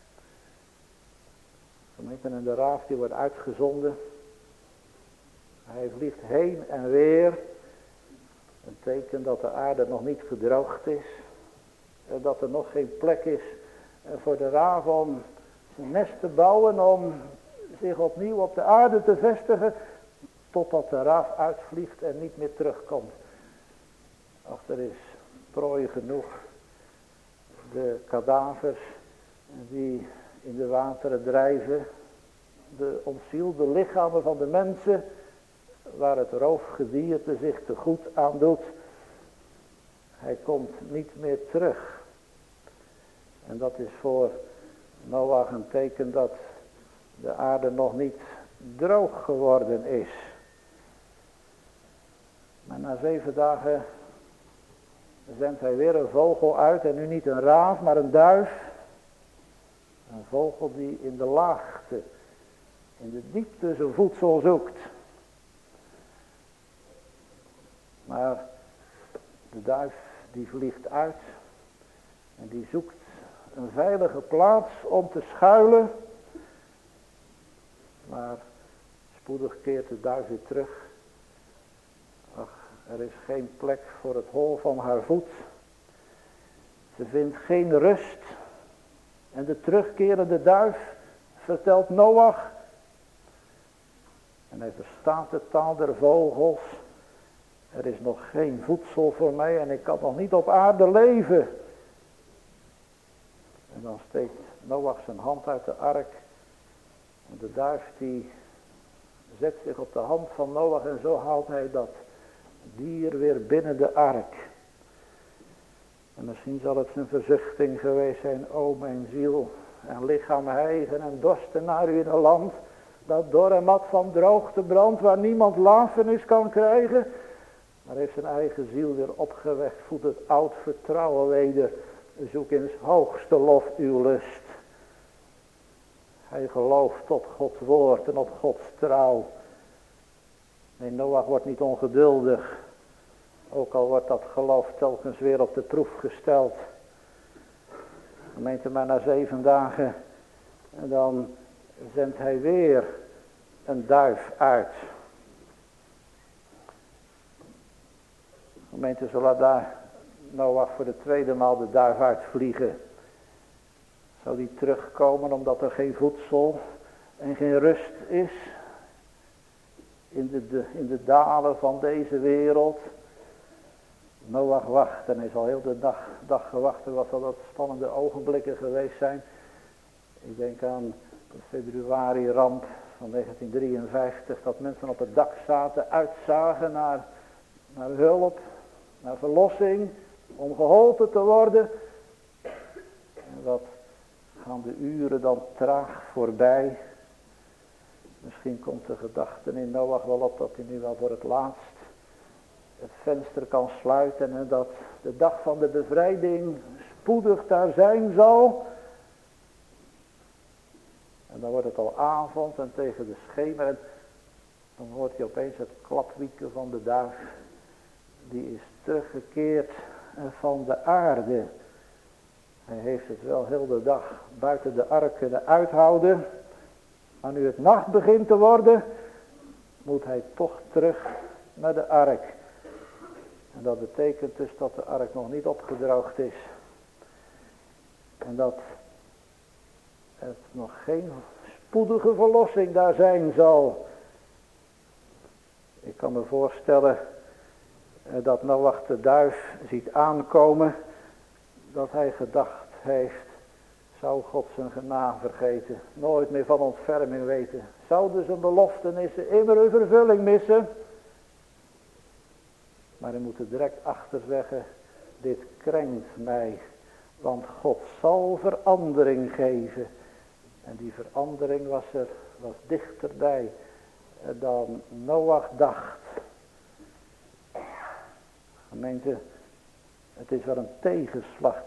En de raaf die wordt uitgezonden. Hij vliegt heen en weer. Een teken dat de aarde nog niet gedroogd is. En dat er nog geen plek is voor de raaf om zijn nest te bouwen. Om zich opnieuw op de aarde te vestigen. Totdat de raaf uitvliegt en niet meer terugkomt. Ach, er is prooi genoeg. De kadavers die in de wateren drijven. De ontzielde lichamen van de mensen. Waar het roofgedierte zich te goed aan doet. Hij komt niet meer terug. En dat is voor Noach een teken dat de aarde nog niet droog geworden is. Maar na 7 dagen zendt hij weer een vogel uit. En nu niet een raaf, maar een duif. Een vogel die in de laagte, in de diepte zijn voedsel zoekt. Maar de duif die vliegt uit en die zoekt een veilige plaats om te schuilen. Maar spoedig keert de duif weer terug. Ach, er is geen plek voor het hol van haar voet. Ze vindt geen rust. En de terugkerende duif vertelt Noach. En hij verstaat de taal der vogels. er is nog geen voedsel voor mij en ik kan nog niet op aarde leven. En dan steekt Noach zijn hand uit de ark. En de duif die zet zich op de hand van Noach en zo haalt hij dat dier weer binnen de ark. En misschien zal het zijn verzuchting geweest zijn, o mijn ziel en lichaam hijgen en dorsten naar u in een land dat dor en mat van droogte brandt, waar niemand lafenis kan krijgen. Maar heeft zijn eigen ziel weer opgewekt, voedt het oud vertrouwen weder. Zoek in het hoogste lof uw lust. Hij gelooft op Gods woord en op Gods trouw. Nee, Noach wordt niet ongeduldig. Ook al wordt dat geloof telkens weer op de proef gesteld. Gemeente, maar na 7 dagen, en dan zendt hij weer een duif uit. Gemeente, zo laat daar Noach voor de tweede maal de duif uitvliegen. Zou die terugkomen omdat er geen voedsel en geen rust is in de dalen van deze wereld? Noach wacht en hij zal heel de dag gewacht hebben. Wat zal dat spannende ogenblikken geweest zijn. Ik denk aan de februari-ramp van 1953. Dat mensen op het dak zaten, uitzagen naar hulp, naar verlossing, om geholpen te worden. En wat gaan de uren dan traag voorbij. Misschien komt de gedachte in Noach wel op dat hij nu wel voor het laatst het venster kan sluiten en dat de dag van de bevrijding spoedig daar zijn zal. En dan wordt het al avond en tegen de schemer en dan hoort hij opeens het klapwieken van de duif. Die is teruggekeerd van de aarde. Hij heeft het wel heel de dag buiten de ark kunnen uithouden. Maar nu het nacht begint te worden, moet hij toch terug naar de ark. En dat betekent dus dat de ark nog niet opgedroogd is. En dat het nog geen spoedige verlossing daar zijn zal. Ik kan me voorstellen dat Noach de duif ziet aankomen. Dat hij gedacht heeft, zou God zijn genade vergeten. Nooit meer van ontferming weten. Zouden zijn beloftenissen immer een vervulling missen. Maar hij moet er direct achter zeggen, dit krenkt mij. Want God zal verandering geven. En die verandering was dichterbij dan Noach dacht. Gemeente, het is wel een tegenslag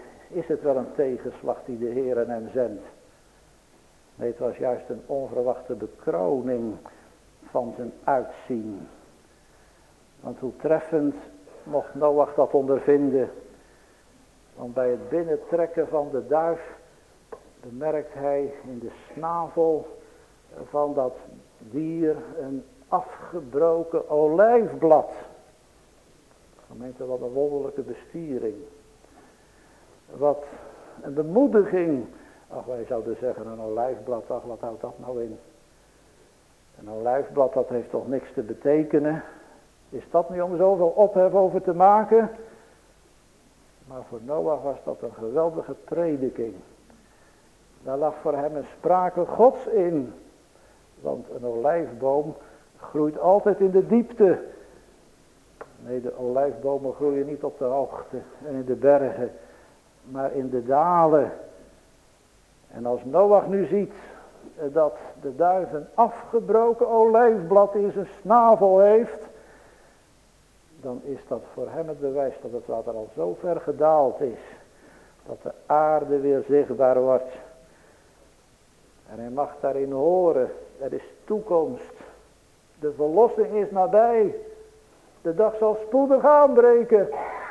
die de Heer hem zendt. Nee, het was juist een onverwachte bekroning van zijn uitzien. Want hoe treffend mocht Noach dat ondervinden. Want bij het binnentrekken van de duif bemerkt hij in de snavel van dat dier een afgebroken olijfblad. Gemeente, wat een wonderlijke bestiering. Wat een bemoediging. Ach, wij zouden zeggen een olijfblad, ach, wat houdt dat nou in? Een olijfblad, dat heeft toch niks te betekenen. Is dat niet om zoveel ophef over te maken? Maar voor Noach was dat een geweldige prediking. Daar lag voor hem een sprake Gods in. Want een olijfboom groeit altijd in de diepte. Nee, de olijfbomen groeien niet op de hoogte en in de bergen, maar in de dalen. En als Noach nu ziet dat de duif een afgebroken olijfblad in zijn snavel heeft, dan is dat voor hem het bewijs dat het water al zo ver gedaald is, dat de aarde weer zichtbaar wordt. En hij mag daarin horen, er is toekomst, de verlossing is nabij. De dag zal spoedig aanbreken.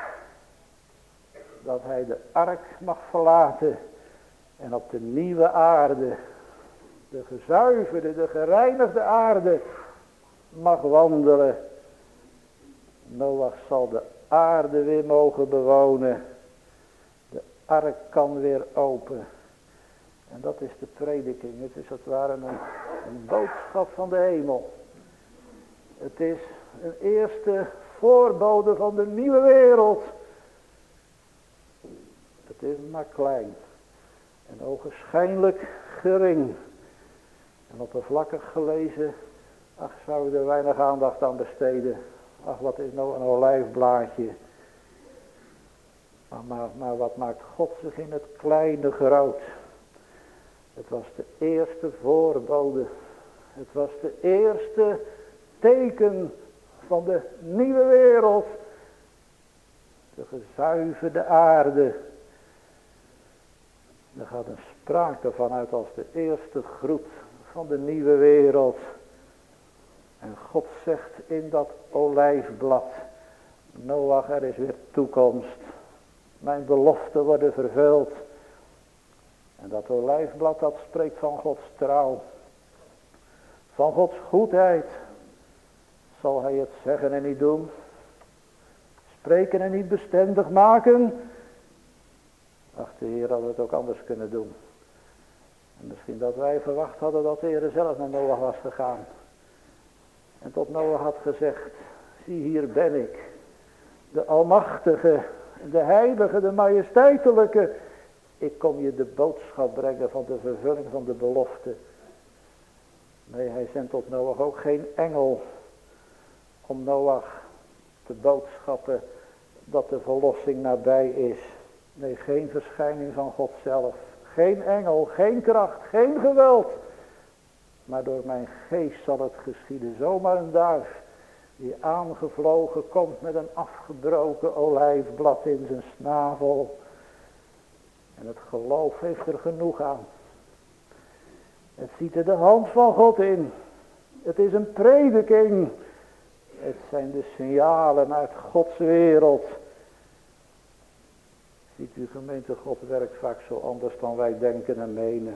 Dat hij de ark mag verlaten. En op de nieuwe aarde. De gezuiverde, de gereinigde aarde. Mag wandelen. Noach zal de aarde weer mogen bewonen. De ark kan weer open. En dat is de prediking. Het is als het ware een boodschap van de hemel. Het is een eerste voorbode van de nieuwe wereld. Het is maar klein en ogenschijnlijk gering. En oppervlakkig gelezen, ach, zou je er weinig aandacht aan besteden. Ach, wat is nou een olijfblaadje. Maar wat maakt God zich in het kleine groot. Het was de eerste voorbode. Het was de eerste teken van de nieuwe wereld. De gezuiverde aarde. Er gaat een sprake vanuit als de eerste groet van de nieuwe wereld. En God zegt in dat olijfblad: Noach, er is weer toekomst. Mijn beloften worden vervuld. En dat olijfblad, dat spreekt van Gods trouw. Van Gods goedheid. Zal hij het zeggen en niet doen? Spreken en niet bestendig maken? Ach, de Heer had het ook anders kunnen doen. En misschien dat wij verwacht hadden dat de Heer zelf naar Noach was gegaan. En tot Noach had gezegd: zie, hier ben ik. De almachtige, de heilige, de majesteitelijke. Ik kom je de boodschap brengen van de vervulling van de belofte. Nee, hij zendt tot Noach ook geen engel. Om Noach te boodschappen dat de verlossing nabij is. Nee, geen verschijning van God zelf. Geen engel, geen kracht, geen geweld. Maar door mijn geest zal het geschieden. Zomaar een duif die aangevlogen komt met een afgebroken olijfblad in zijn snavel. En het geloof heeft er genoeg aan. Het ziet er de hand van God in. Het is een prediking. Het zijn de signalen uit Gods wereld. Ziet u, gemeente, God werkt vaak zo anders dan wij denken en menen.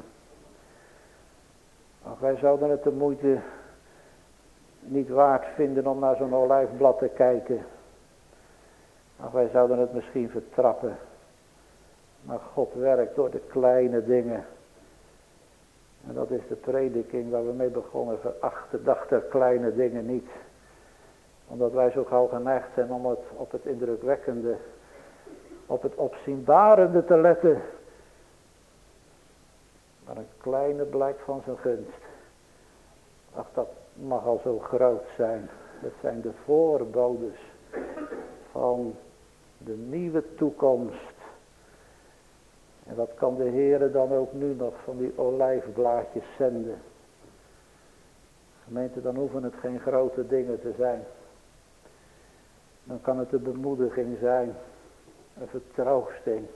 Maar wij zouden het de moeite niet waard vinden om naar zo'n olijfblad te kijken. Maar wij zouden het misschien vertrappen. Maar God werkt door de kleine dingen. En dat is de prediking waar we mee begonnen. Veracht de dag der kleine dingen niet. Omdat wij zo gauw geneigd zijn om het op het indrukwekkende, op het opzienbarende te letten. Maar een kleine blijk van zijn gunst. Ach, dat mag al zo groot zijn. Het zijn de voorbodes van de nieuwe toekomst. En dat kan de Heere dan ook nu nog van die olijfblaadjes zenden. Gemeente, dan hoeven het geen grote dingen te zijn. Dan kan het een bemoediging zijn. Een vertroosting.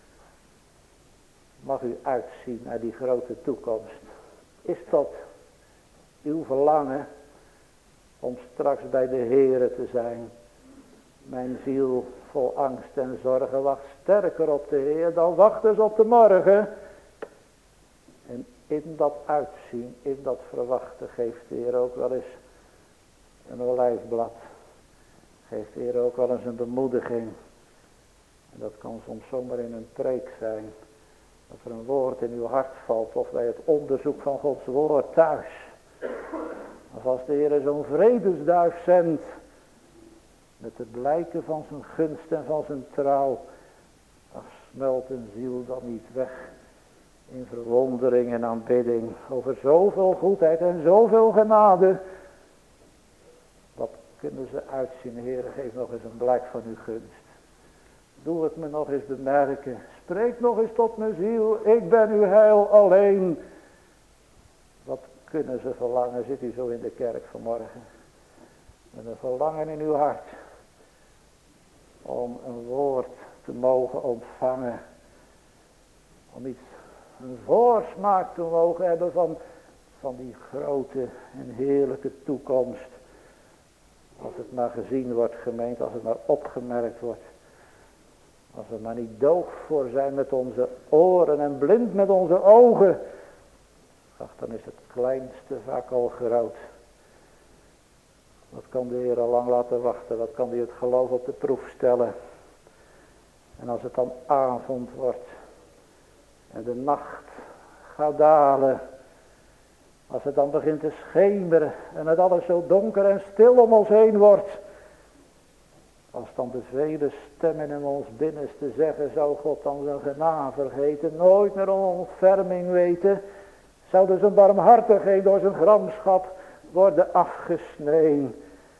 Mag u uitzien naar die grote toekomst. Is dat uw verlangen om straks bij de Heere te zijn? Mijn ziel vol angst en zorgen wacht sterker op de Heer dan wacht dus op de morgen. En in dat uitzien, in dat verwachten geeft de Heer ook wel eens een olijfblad. Geeft de Heer ook wel eens een bemoediging. En dat kan soms zomaar in een preek zijn. Dat er een woord in uw hart valt of bij het onderzoek van Gods woord thuis. Of als de Heer zo'n vredesduif zendt. Met het blijken van zijn gunst en van zijn trouw. Ach, smelt een ziel dan niet weg. In verwondering en aanbidding. Over zoveel goedheid en zoveel genade. Wat kunnen ze uitzien, Heer, geef nog eens een blijk van uw gunst. Doe het me nog eens bemerken. Spreek nog eens tot mijn ziel. Ik ben uw heil alleen. Wat kunnen ze verlangen? Zit u zo in de kerk vanmorgen? Met een verlangen in uw hart. Om een woord te mogen ontvangen. Om iets, een voorsmaak te mogen hebben van die grote en heerlijke toekomst. Als het maar gezien wordt, gemeente, als het maar opgemerkt wordt. Als we maar niet doof voor zijn met onze oren en blind met onze ogen. Ach, dan is het kleinste vaak al groot. Wat kan de Heer al lang laten wachten? Wat kan hij het geloof op de proef stellen? En als het dan avond wordt. En de nacht gaat dalen. Als het dan begint te schemeren. En het alles zo donker en stil om ons heen wordt. Als dan de vele stemmen in ons binnenste zeggen, zou God dan zijn genade vergeten, nooit meer om ontferming weten, zou dus zijn barmhartigheid door zijn gramschap worden afgesneden.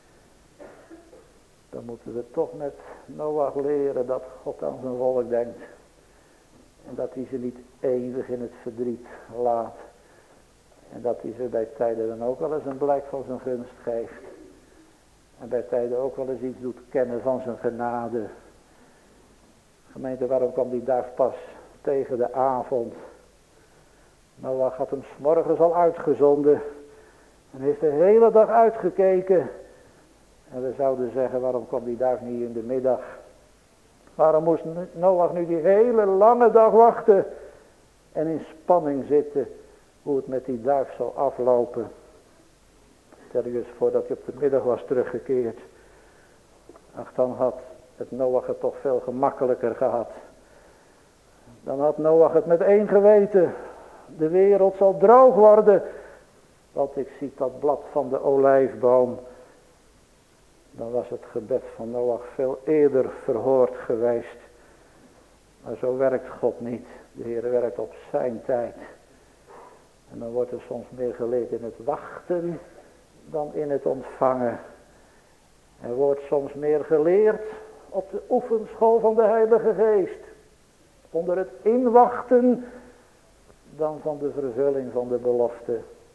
Dan moeten we toch met Noach leren dat God aan zijn volk denkt. En dat hij ze niet eeuwig in het verdriet laat. En dat hij ze bij tijden dan ook wel eens een blijk van zijn gunst geeft. En bij tijden ook wel eens iets doet kennen van zijn genade. Gemeente, waarom kwam die duif pas tegen de avond? Noach had hem 's morgens al uitgezonden. En heeft de hele dag uitgekeken. En we zouden zeggen, waarom kwam die duif niet in de middag? Waarom moest Noach nu die hele lange dag wachten? En in spanning zitten hoe het met die duif zou aflopen. Stel je eens voor dat hij op de middag was teruggekeerd. Ach, dan had het Noach het toch veel gemakkelijker gehad. Dan had Noach het met één geweten. De wereld zal droog worden. Want ik zie dat blad van de olijfboom. Dan was het gebed van Noach veel eerder verhoord geweest. Maar zo werkt God niet. De Heer werkt op zijn tijd. En dan wordt er soms meer geleerd in het wachten dan in het ontvangen. Er wordt soms meer geleerd op de oefenschool van de Heilige Geest. Onder het inwachten dan van de vervulling van de belofte.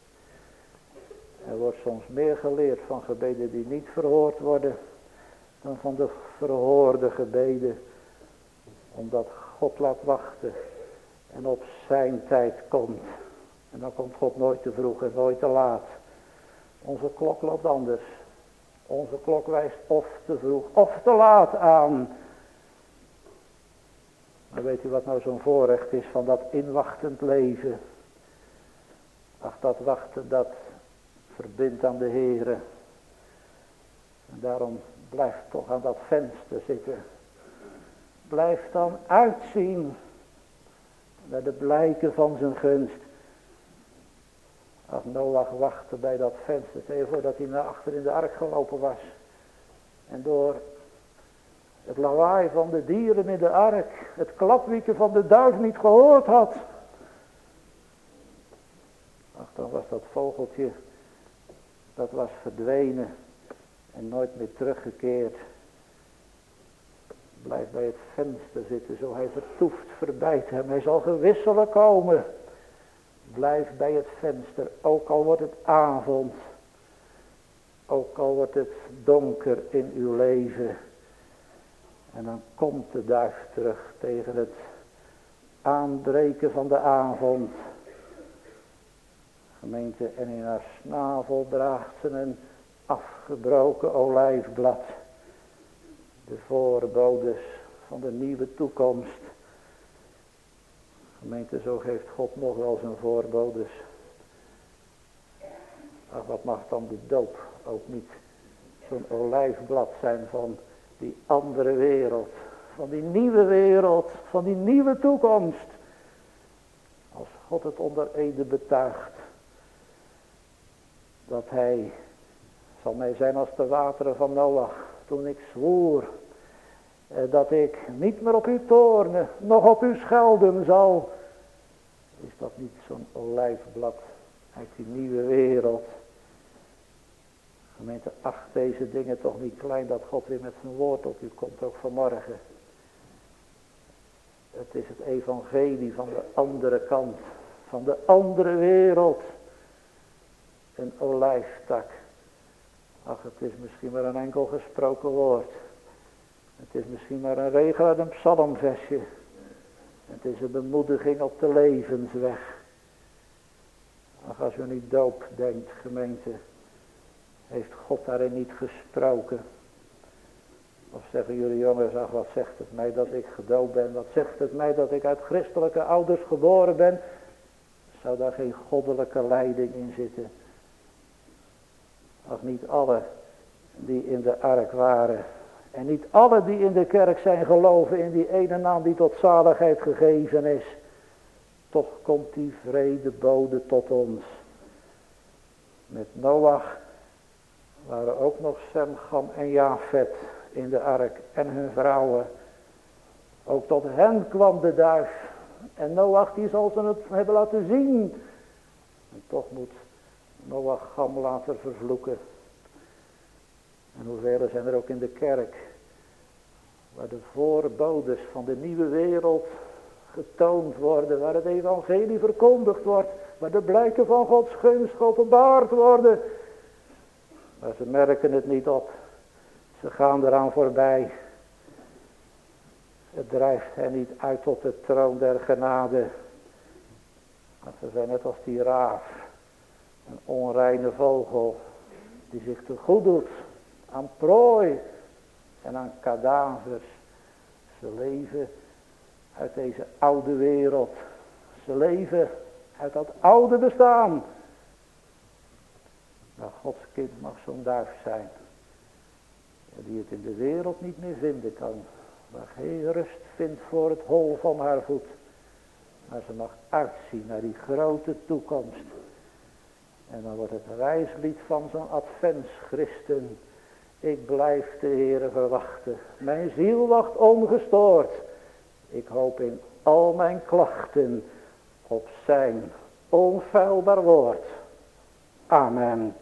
Er wordt soms meer geleerd van gebeden die niet verhoord worden dan van de verhoorde gebeden. Omdat God laat wachten en op zijn tijd komt. En dan komt God nooit te vroeg en nooit te laat. Onze klok loopt anders. Onze klok wijst of te vroeg of te laat aan. Maar weet u wat nou zo'n voorrecht is van dat inwachtend leven? Ach, dat wachten, dat verbindt aan de Heere. En daarom blijf toch aan dat venster zitten. Blijf dan uitzien naar de blijken van zijn gunst. Ach, Noach wachtte bij dat venster. Stel je voor dat hij naar achter in de ark gelopen was. En door het lawaai van de dieren in de ark, het klapwieken van de duif niet gehoord had. Ach, dan was dat vogeltje, dat was verdwenen en nooit meer teruggekeerd. Blijf bij het venster zitten, zo hij vertoeft, verbijt hem. Hij zal gewisselijk komen. Blijf bij het venster, ook al wordt het avond. Ook al wordt het donker in uw leven. En dan komt de duif terug tegen het aanbreken van de avond. Gemeente, en in haar snavel draagt ze een afgebroken olijfblad. De voorbodes van de nieuwe toekomst. Gemeente, zo geeft God nog wel zijn voorbodes. Ach, wat mag dan de doop ook niet zo'n olijfblad zijn van die andere wereld. Van die nieuwe wereld, van die nieuwe toekomst. Als God het onder ede betuigt. Dat hij zal mij zijn als de wateren van Noach. Toen ik zwoer dat ik niet meer op u toornen, nog op u schelden zal. Is dat niet zo'n olijfblad uit die nieuwe wereld? Gemeente, acht deze dingen toch niet klein dat God weer met zijn woord op u komt, ook vanmorgen. Het is het evangelie van de andere kant, van de andere wereld. Een olijftak. Ach, het is misschien maar een enkel gesproken woord. Het is misschien maar een regel uit een psalmversje. Het is een bemoediging op de levensweg. Ach, als u niet doop denkt, gemeente, heeft God daarin niet gesproken? Of zeggen jullie jongens, ach, wat zegt het mij dat ik gedoopt ben? Wat zegt het mij dat ik uit christelijke ouders geboren ben? Zou daar geen goddelijke leiding in zitten? Ach, niet alle die in de ark waren. En niet alle die in de kerk zijn geloven in die ene naam die tot zaligheid gegeven is. Toch komt die vredebode tot ons. Met Noach waren ook nog Sem, Cham en Jafet in de ark en hun vrouwen. Ook tot hen kwam de duif. En Noach die zal ze het hebben laten zien. En toch moet Noach Cham laten vervloeken. En hoeveel zijn er ook in de kerk. Waar de voorbodes van de nieuwe wereld getoond worden. Waar het evangelie verkondigd wordt. Waar de blijken van Gods gunst geopenbaard worden. Maar ze merken het niet op. Ze gaan eraan voorbij. Het drijft hen niet uit tot de troon der genade. Maar ze zijn net als die raaf. Een onreine vogel. Die zich te goed doet aan prooi en aan kadavers. Ze leven uit deze oude wereld. Ze leven uit dat oude bestaan. Maar Gods kind mag zo'n duif zijn. Die het in de wereld niet meer vinden kan. Waar geen rust vindt voor het hol van haar voet. Maar ze mag uitzien naar die grote toekomst. En dan wordt het reislied van zo'n adventschristen. Ik blijf de Heere verwachten. Mijn ziel wacht ongestoord. Ik hoop in al mijn klachten op zijn onfeilbaar woord. Amen.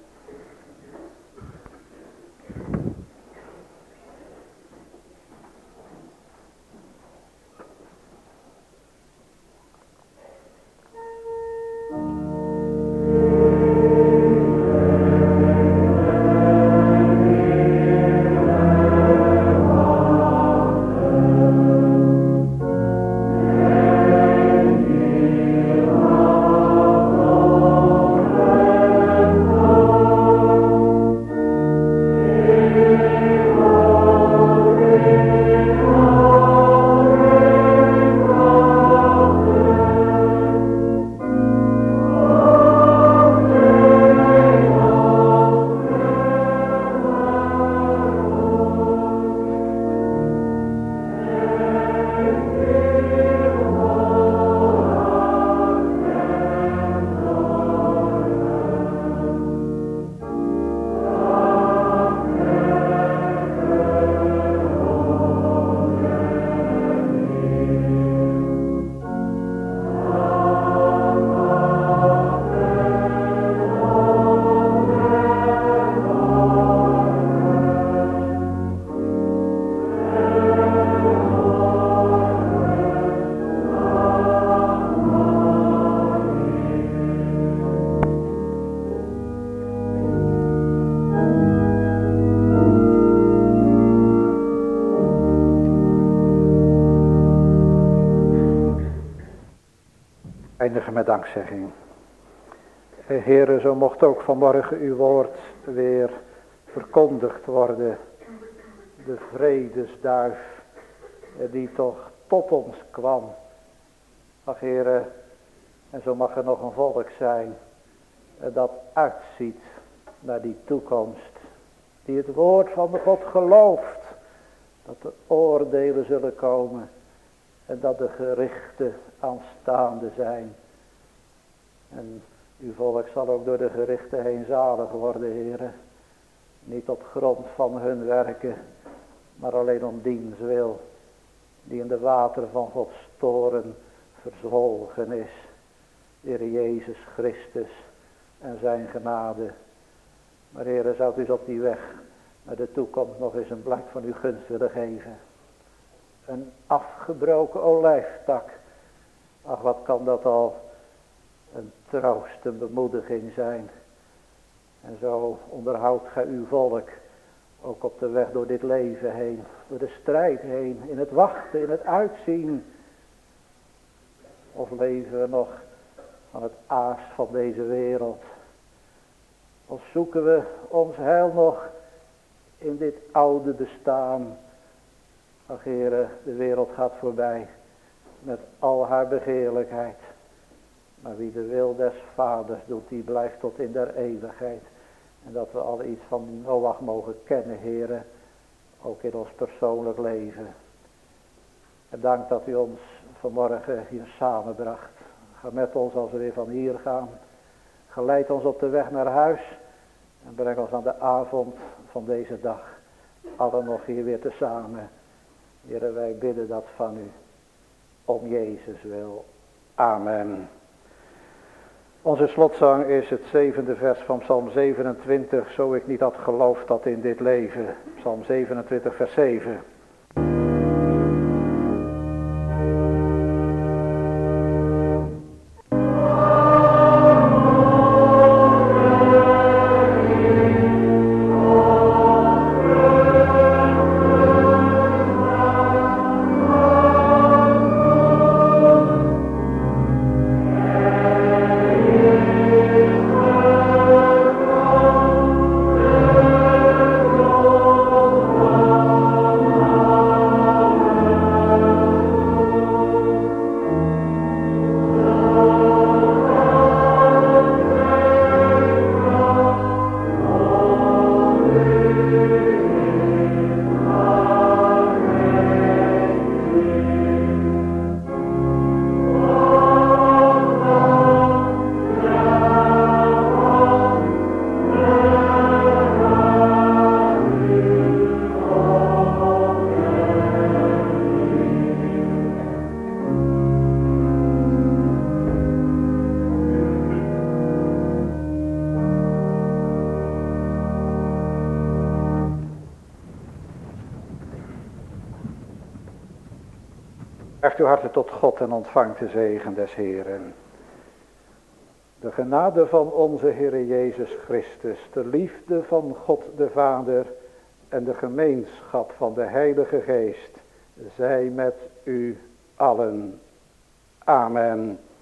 Eindigen met dankzegging. Heere, zo mocht ook vanmorgen uw woord weer verkondigd worden. De vredesduif die toch tot ons kwam. Ach Heere, en zo mag er nog een volk zijn dat uitziet naar die toekomst. Die het woord van de God gelooft. Dat de oordelen zullen komen. En dat de gerichten aanstaande zijn. En uw volk zal ook door de gerichten heen zalig worden, Heere. Niet op grond van hun werken, maar alleen om diens wil. Die in de water van Gods toren verzwolgen is. Heere Jezus Christus en zijn genade. Maar Heere, zou u op die weg naar de toekomst nog eens een blijk van uw gunst willen geven. Een afgebroken olijftak. Ach, wat kan dat al een troost, een bemoediging zijn. En zo onderhoudt gij uw volk ook op de weg door dit leven heen. Door de strijd heen, in het wachten, in het uitzien. Of leven we nog van het aas van deze wereld. Of zoeken we ons heil nog in dit oude bestaan. Ach Heere, de wereld gaat voorbij met al haar begeerlijkheid. Maar wie de wil des vaders doet, die blijft tot in der eeuwigheid. En dat we al iets van Noach mogen kennen, Heere, ook in ons persoonlijk leven. En dank dat u ons vanmorgen hier samenbracht. Ga met ons als we weer van hier gaan. Geleid ons op de weg naar huis. En breng ons aan de avond van deze dag. allen nog hier weer tezamen. Heere, wij bidden dat van u, om Jezus wil. Amen. Onze slotzang is het 7e vers van Psalm 27, zo ik niet had geloofd dat in dit leven. Psalm 27 vers 7. Hecht uw harten tot God en ontvangt de zegen des Heeren. De genade van onze Heere Jezus Christus, de liefde van God de Vader en de gemeenschap van de Heilige Geest, zij met u allen. Amen.